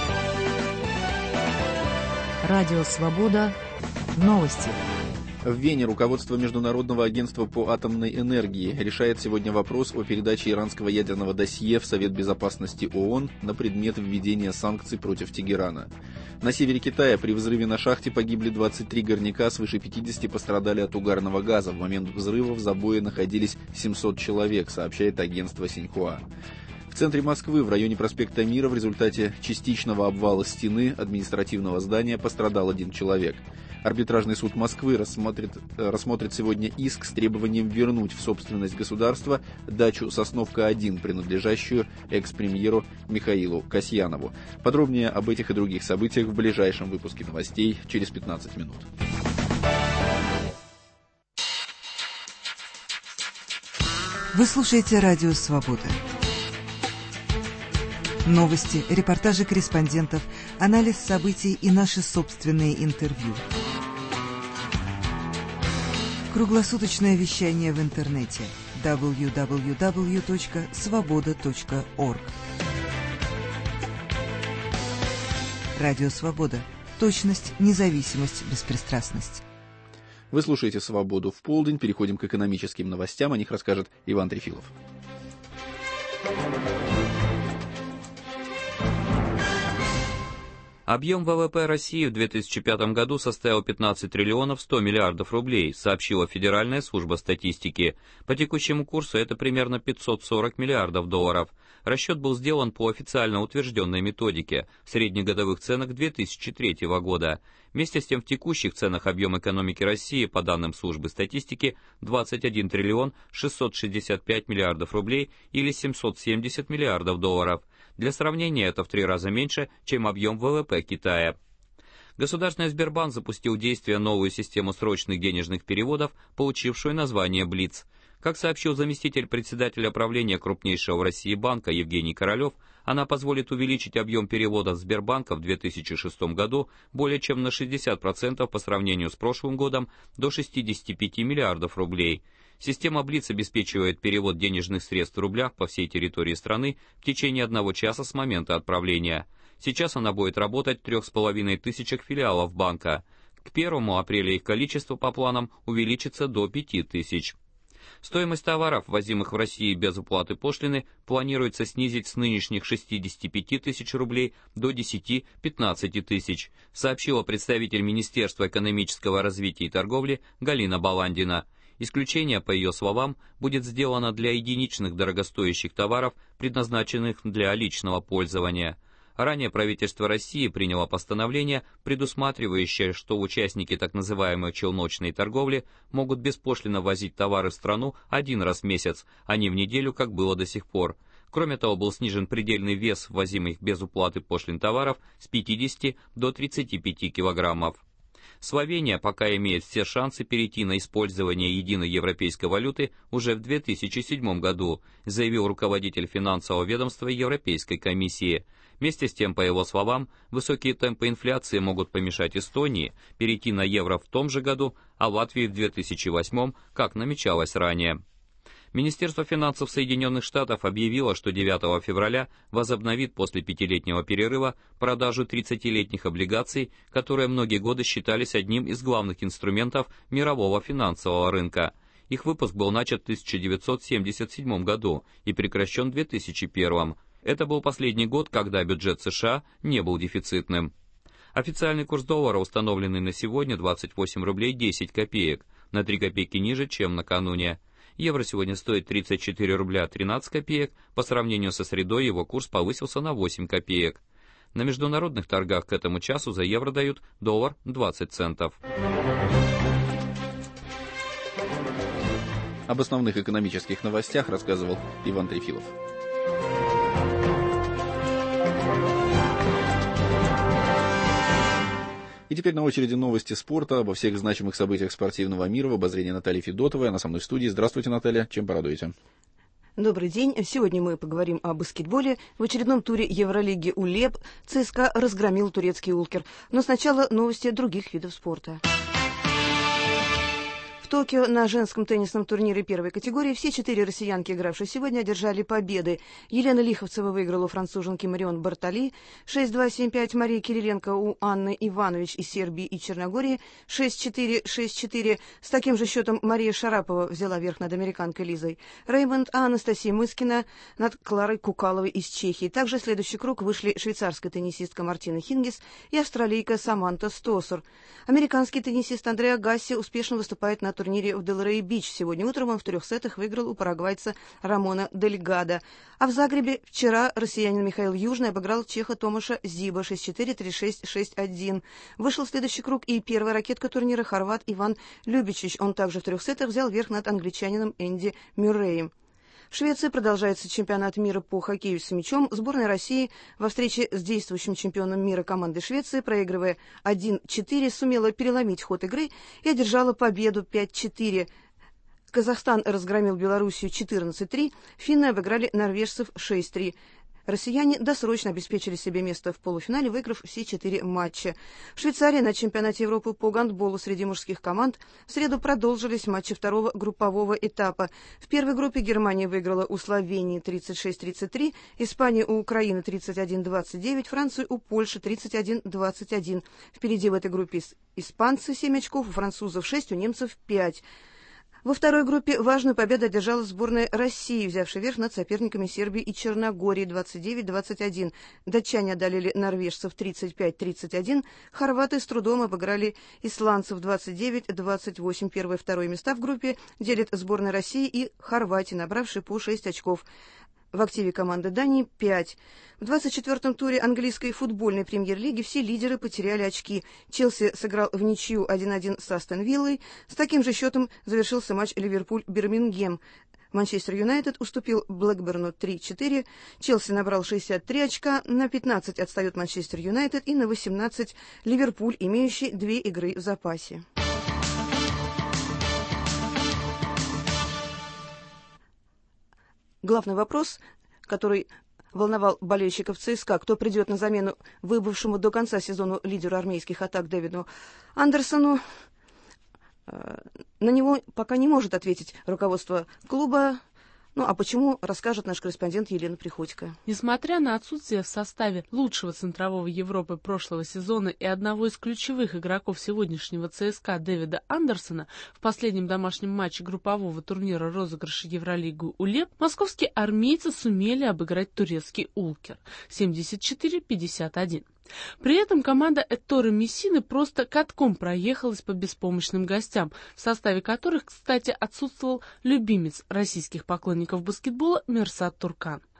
Speaker 1: Радио «Свобода». Новости.
Speaker 2: В Вене руководство Международного агентства по атомной энергии решает сегодня вопрос о передаче иранского ядерного досье в Совет Безопасности ООН на предмет введения санкций против Тегерана. На севере Китая при взрыве на шахте погибли 23 горняка, свыше 50 пострадали от угарного газа. В момент взрыва в забое находились 700 человек, сообщает агентство Синьхуа. В центре Москвы, в районе проспекта Мира, в результате частичного обвала стены административного здания пострадал 1 человек. Арбитражный суд Москвы рассмотрит сегодня иск с требованием вернуть в собственность государства дачу Сосновка-1, принадлежащую экс-премьеру Михаилу Касьянову. Подробнее об этих и других событиях в ближайшем выпуске новостей через 15 минут.
Speaker 8: Вы слушаете «Радио Свобода». Новости, репортажи корреспондентов, анализ событий и наши собственные интервью. Круглосуточное вещание в интернете www.svoboda.org. Радио Свобода. Точность, независимость, беспристрастность.
Speaker 2: Вы слушаете «Свободу в полдень». Переходим к экономическим новостям. О них расскажет Иван Трефилов.
Speaker 10: Объем ВВП России в 2005 году составил 15 триллионов 100 миллиардов рублей, сообщила Федеральная служба статистики. По текущему курсу это примерно 540 миллиардов долларов. Расчет был сделан по официально утвержденной методике в среднегодовых ценах 2003 года. Вместе с тем в текущих ценах объем экономики России, по данным службы статистики, 21 триллион 665 миллиардов рублей или 770 миллиардов долларов. Для сравнения, это в 3 раза меньше, чем объем ВВП Китая. Государственный Сбербанк запустил в действие новую систему срочных денежных переводов, получившую название «Блиц». Как сообщил заместитель председателя правления крупнейшего в России банка Евгений Королев, она позволит увеличить объем переводов Сбербанка в 2006 году более чем на 60% по сравнению с прошлым годом, до 65 миллиардов рублей. Система Блиц обеспечивает перевод денежных средств в рублях по всей территории страны в течение 1 часа с момента отправления. Сейчас она будет работать в 3500 филиалов банка. К 1 апреля их количество по планам увеличится до 5000. Стоимость товаров, ввозимых в Россию без уплаты пошлины, планируется снизить с нынешних 65 тысяч рублей до 10-15 тысяч, сообщила представитель Министерства экономического развития и торговли Галина Баландина. Исключение, по ее словам, будет сделано для единичных дорогостоящих товаров, предназначенных для личного пользования. Ранее правительство России приняло постановление, предусматривающее, что участники так называемой челночной торговли могут беспошлино ввозить товары в страну один раз в месяц, а не в неделю, как было до сих пор. Кроме того, был снижен предельный вес ввозимых без уплаты пошлин товаров с 50 до 35 килограммов. Словения пока имеет все шансы перейти на использование единой европейской валюты уже в 2007 году, заявил руководитель финансового ведомства Европейской комиссии. Вместе с тем, по его словам, высокие темпы инфляции могут помешать Эстонии перейти на евро в том же году, а Латвии в 2008, как намечалось ранее. Министерство финансов Соединенных Штатов объявило, что 9 февраля возобновит после 5-летнего перерыва продажу 30-летних облигаций, которые многие годы считались одним из главных инструментов мирового финансового рынка. Их выпуск был начат в 1977 году и прекращен в 2001. Это был последний год, когда бюджет США не был дефицитным. Официальный курс доллара, установленный на сегодня, 28 рублей 10 копеек, на 3 копейки ниже, чем накануне. Евро сегодня стоит 34 рубля 13 копеек, по сравнению со средой его курс повысился на 8 копеек. На международных торгах к этому часу за евро дают доллар 20 центов.
Speaker 2: Об основных экономических новостях рассказывал Иван Трефилов. И теперь на очереди новости спорта. Обо всех значимых событиях спортивного мира в обозрении Натальи Федотовой. Она со мной в студии. Здравствуйте, Наталья. Чем порадуете?
Speaker 9: Добрый день. Сегодня мы поговорим о баскетболе. В очередном туре Евролиги УЛЕП ЦСКА разгромил турецкий «Улкер». Но сначала новости других видов спорта. В Токио на женском теннисном турнире первой категории все 4 россиянки, игравшие сегодня, одержали победы. Елена Лиховцева выиграла у француженки Марион Бартоли, 6-2, 7-5 Мария Кириленко у Анны Иванович из Сербии и Черногории, 6-4, 6-4. С таким же счетом Мария Шарапова взяла верх над американкой Лизой Реймонд, а Анастасия Мыскина над Кларой Кукаловой из Чехии. Также в следующий круг вышли швейцарская теннисистка Мартина Хингис и австралийка Саманта Стосур. Американский теннисист Андре Агасси успешно выступает на турнире в Делрей-Бич. Сегодня утром он в 3 сетах выиграл у парагвайца Рамона Дельгадо. А в Загребе вчера россиянин Михаил Южный обыграл чеха Томаша Зиба 6-4, 3-6, 6-1. Вышел в следующий круг и первая ракетка турнира хорват Иван Любичич. Он также в 3 сетах взял верх над англичанином Энди Мюрреем. В Швеции продолжается чемпионат мира по хоккею с мячом. Сборная России во встрече с действующим чемпионом мира командой Швеции, проигрывая 1-4, сумела переломить ход игры и одержала победу 5-4. Казахстан разгромил Белоруссию 14-3, финны обыграли норвежцев 6-3. Россияне досрочно обеспечили себе место в полуфинале, выиграв все 4 матча. В Швейцарии на чемпионате Европы по гандболу среди мужских команд в среду продолжились матчи второго группового этапа. В первой группе Германия выиграла у Словении 36-33, Испания у Украины 31-29, Франция у Польши 31-21. Впереди в этой группе испанцы 7 очков, у французов 6, у немцев 5. Во второй группе важную победу одержала сборная России, взявшая верх над соперниками Сербии и Черногории 29-21. Датчане одолели норвежцев 35-31. Хорваты с трудом обыграли исландцев 29-28. Первое и второе места в группе делят сборная России и Хорватии, набравшие по 6 очков. В активе команды Дании 5. В 24-м туре английской футбольной премьер-лиги все лидеры потеряли очки. Челси сыграл в ничью 1-1 с Астон Виллой. С таким же счетом завершился матч Ливерпуль-Бирмингем. Манчестер Юнайтед уступил Блэкберну 3-4. Челси набрал 63 очка. На 15 отстает Манчестер Юнайтед и на 18 Ливерпуль, имеющий 2 игры в запасе. Главный вопрос, который волновал болельщиков ЦСКА, кто придет на замену выбывшему до конца сезона лидеру армейских атак Дэвиду Андерсону, на него пока не может ответить руководство клуба. Ну, а почему, расскажет наш корреспондент Елена Приходько.
Speaker 11: Несмотря на отсутствие в составе лучшего центрового Европы прошлого сезона и одного из ключевых игроков сегодняшнего ЦСКА Дэвида Андерсона, в последнем домашнем матче группового турнира розыгрыша Евролигу УЛЕП московские армейцы сумели обыграть турецкий «Улкер» 74-51. При этом команда Этторы Мессины просто катком проехалась по беспомощным гостям, в составе которых, кстати, отсутствовал любимец российских поклонников баскетбола Мерсат Туркан.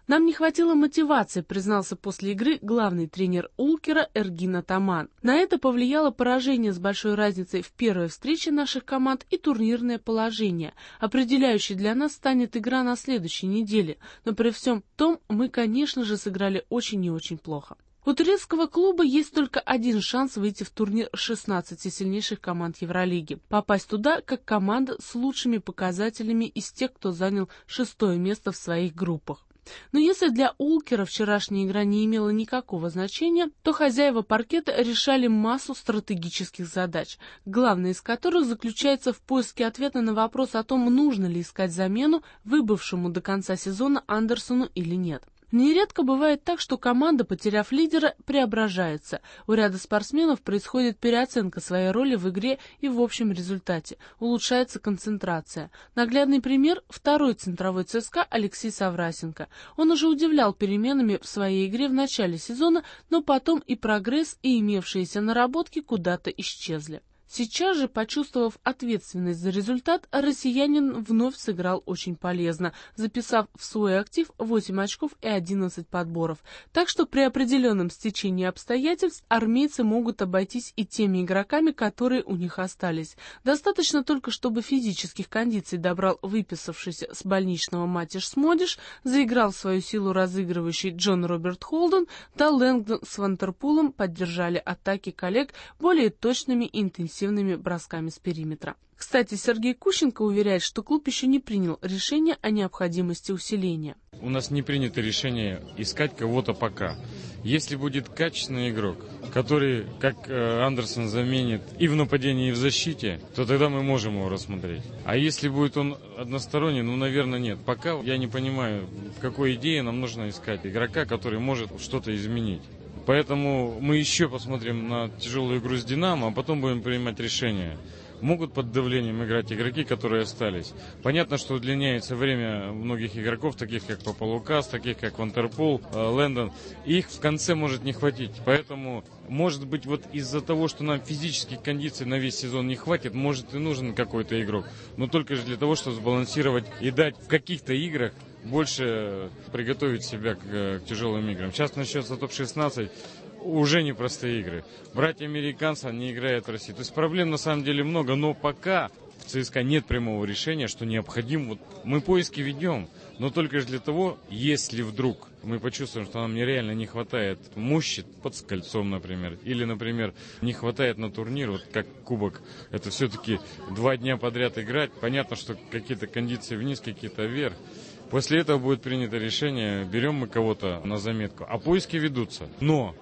Speaker 11: Нам не хватило мотивации, признался после игры главный тренер Улкера Эргин Атаман. На это повлияло поражение с большой разницей в первой встрече наших команд и турнирное положение. Определяющей для нас станет игра на следующей неделе, но при всем том мы, конечно же, сыграли очень и очень плохо. У турецкого клуба есть только один шанс выйти в турнир 16 сильнейших команд Евролиги. Попасть туда как команда с лучшими показателями из тех, кто занял 6-е место в своих группах. Но если для Улкера вчерашняя игра не имела никакого значения, то хозяева паркета решали массу стратегических задач, главная из которых заключается в поиске ответа на вопрос о том, нужно ли искать замену выбывшему до конца сезона Андерсону или нет. Нередко бывает так, что команда, потеряв лидера, преображается. У ряда спортсменов происходит переоценка своей роли в игре и в общем результате. Улучшается концентрация. Наглядный пример – второй центровой ЦСКА Алексей Саврасенко. Он уже удивлял переменами в своей игре в начале сезона, но потом и прогресс, и имевшиеся наработки куда-то исчезли. Сейчас же, почувствовав ответственность за результат, россиянин вновь сыграл очень полезно, записав в свой актив 8 очков и 11 подборов. Так что при определенном стечении обстоятельств армейцы могут обойтись и теми игроками, которые у них остались. Достаточно только, чтобы физических кондиций добрал выписавшийся с больничного Матиш Смодиш, заиграл свою силу разыгрывающий Джон Роберт Холден, да Лэнгдон с Вантерпулом поддержали атаки коллег более точными и интенсивными бросками с периметра. Кстати, Сергей Кущенко уверяет, что клуб еще не принял решение о необходимости усиления.
Speaker 12: У нас не принято решение искать кого-то пока. Если будет качественный игрок, который, как Андерсон, заменит и в нападении, и в защите, то тогда мы можем его рассмотреть. А если будет он односторонний, наверное, нет. Пока я не понимаю, в какой идее нам нужно искать игрока, который может что-то изменить. Поэтому мы еще посмотрим на тяжелую игру с «Динамо», а потом будем принимать решения. Могут под давлением играть игроки, которые остались. Понятно, что удлиняется время многих игроков, таких как Папалукас, таких как Вантерпул, Лэндон. Их в конце может не хватить. Поэтому, может быть, вот из-за того, что нам физических кондиций на весь сезон не хватит, может и нужен какой-то игрок. Но только же для того, чтобы сбалансировать и дать в каких-то играх больше приготовить себя к тяжелым играм. Сейчас начнется топ-16, уже непростые игры. Братья-американцы, они играют в России. То есть проблем на самом деле много, но пока в ЦСКА нет прямого решения, что необходимо. Мы поиски ведем, но только лишь для того, если вдруг мы почувствуем, что нам нереально не хватает мощи под кольцом, например, или, например, не хватает на турнир, вот как кубок, это все-таки 2 дня подряд играть. Понятно, что какие-то кондиции вниз, какие-то вверх. После этого будет принято решение, берем мы кого-то на заметку, а поиски ведутся. Но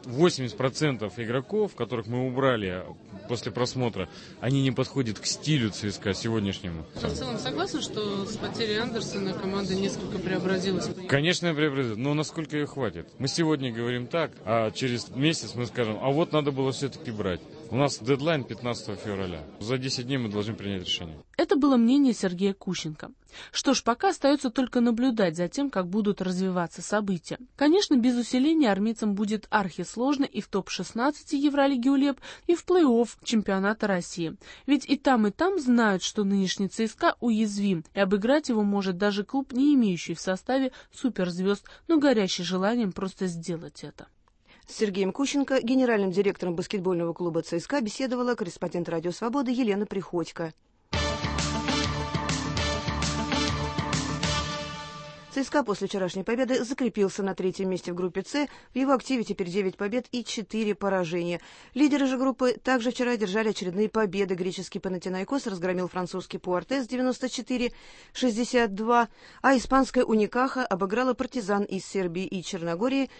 Speaker 12: 80% игроков, которых мы убрали после просмотра, они не подходят к стилю ЦСКА сегодняшнему.
Speaker 11: В целом согласен, что с потерей Андерсона команда несколько преобразилась?
Speaker 12: Конечно, преобразилась, но насколько ее хватит? Мы сегодня говорим так, а через месяц мы скажем, а вот надо было все-таки брать. У нас дедлайн 15 февраля. За 10 дней мы должны принять решение.
Speaker 11: Это было мнение Сергея Кущенко. Что ж, пока остается только наблюдать за тем, как будут развиваться события. Конечно, без усиления армейцам будет архисложно и в топ-16 Евролиги УЛЕП, и в плей-офф чемпионата России. Ведь и там знают, что нынешний ЦСКА уязвим, и обыграть его может даже клуб, не имеющий в составе суперзвезд, но горящий желанием просто сделать это.
Speaker 9: С Сергеем Кущенко, генеральным директором баскетбольного клуба ЦСКА, беседовала корреспондент «Радио Свобода» Елена Приходько. ЦСКА после вчерашней победы закрепился на 3-м месте в группе «С». В его активе теперь 9 побед и 4 поражения. Лидеры же группы также вчера одержали очередные победы. Греческий Панатинаикос разгромил французский Пуартес 94-62, а испанская Уникаха обыграла Партизан из Сербии и Черногории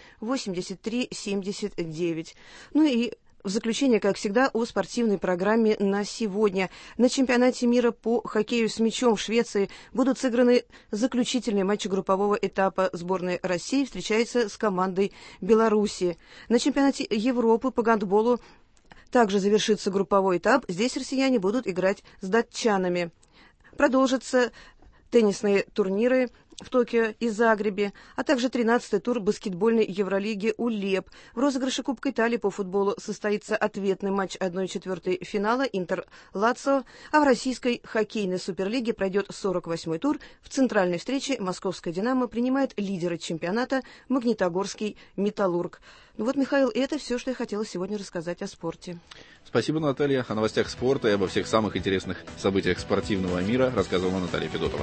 Speaker 9: 83-79. Ну и в заключение, как всегда, о спортивной программе на сегодня. На чемпионате мира по хоккею с мячом в Швеции будут сыграны заключительные матчи группового этапа. Сборная России встречается с командой Беларуси. На чемпионате Европы по гандболу также завершится групповой этап. Здесь россияне будут играть с датчанами. Продолжатся теннисные турниры в Токио и Загребе, а также 13-й тур баскетбольной Евролиги УЛЕП. В розыгрыше Кубка Италии по футболу состоится ответный матч 1/4 финала Интер-Лацио, а в российской хоккейной суперлиге пройдет 48-й тур. В центральной встрече московская «Динамо» принимает лидера чемпионата Магнитогорский «Металлург». Ну вот, Михаил, это все, что я хотела сегодня рассказать о спорте.
Speaker 2: Спасибо, Наталья. О новостях спорта и обо всех самых интересных событиях спортивного мира рассказывала Наталья Федотова.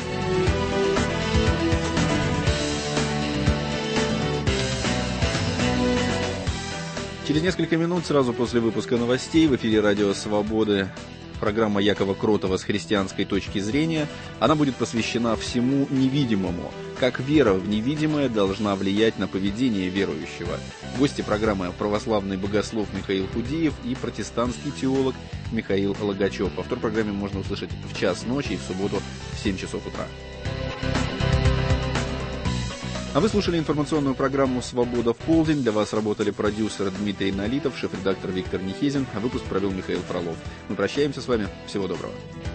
Speaker 2: Через несколько минут, сразу после выпуска новостей, в эфире «Радио Свободы» программа Якова Кротова «С христианской точки зрения». Она будет посвящена всему невидимому. Как вера в невидимое должна влиять на поведение верующего. Гости программы — православный богослов Михаил Худиев и протестантский теолог Михаил Логачев. Повтор программы можно услышать в 1:00 ночи и в субботу в 7 часов утра. А вы слушали информационную программу «Свобода в полдень». Для вас работали продюсер Дмитрий Налитов, шеф-редактор Виктор Нехизин, а выпуск провел Михаил Фролов. Мы прощаемся с вами. Всего доброго.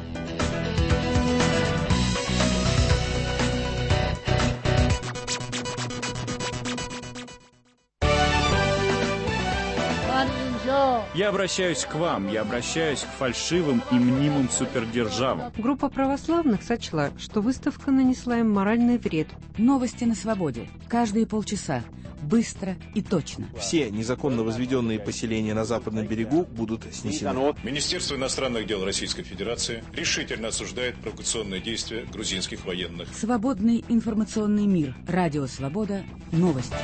Speaker 13: Я обращаюсь к вам, я обращаюсь к фальшивым и мнимым супердержавам.
Speaker 14: Группа православных сочла, что выставка нанесла им моральный вред.
Speaker 1: Новости на свободе. Каждые полчаса. Быстро и точно.
Speaker 15: Все незаконно возведенные поселения на западном берегу будут снесены.
Speaker 24: Министерство иностранных дел Российской Федерации решительно осуждает провокационные действия грузинских военных.
Speaker 1: Свободный информационный мир. Радио Свобода. Новости.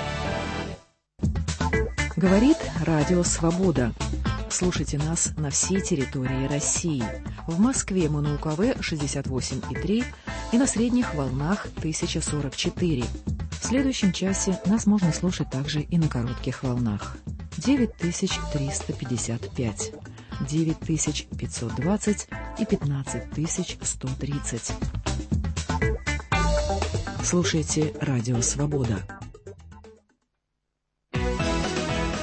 Speaker 1: Говорит Радио Свобода. Слушайте нас на всей территории России. В Москве мы на УКВ 68,3 и на средних волнах 1044. В следующем часе нас можно слушать также и на коротких волнах. 9355, 9520 и 15130. Слушайте Радио Свобода.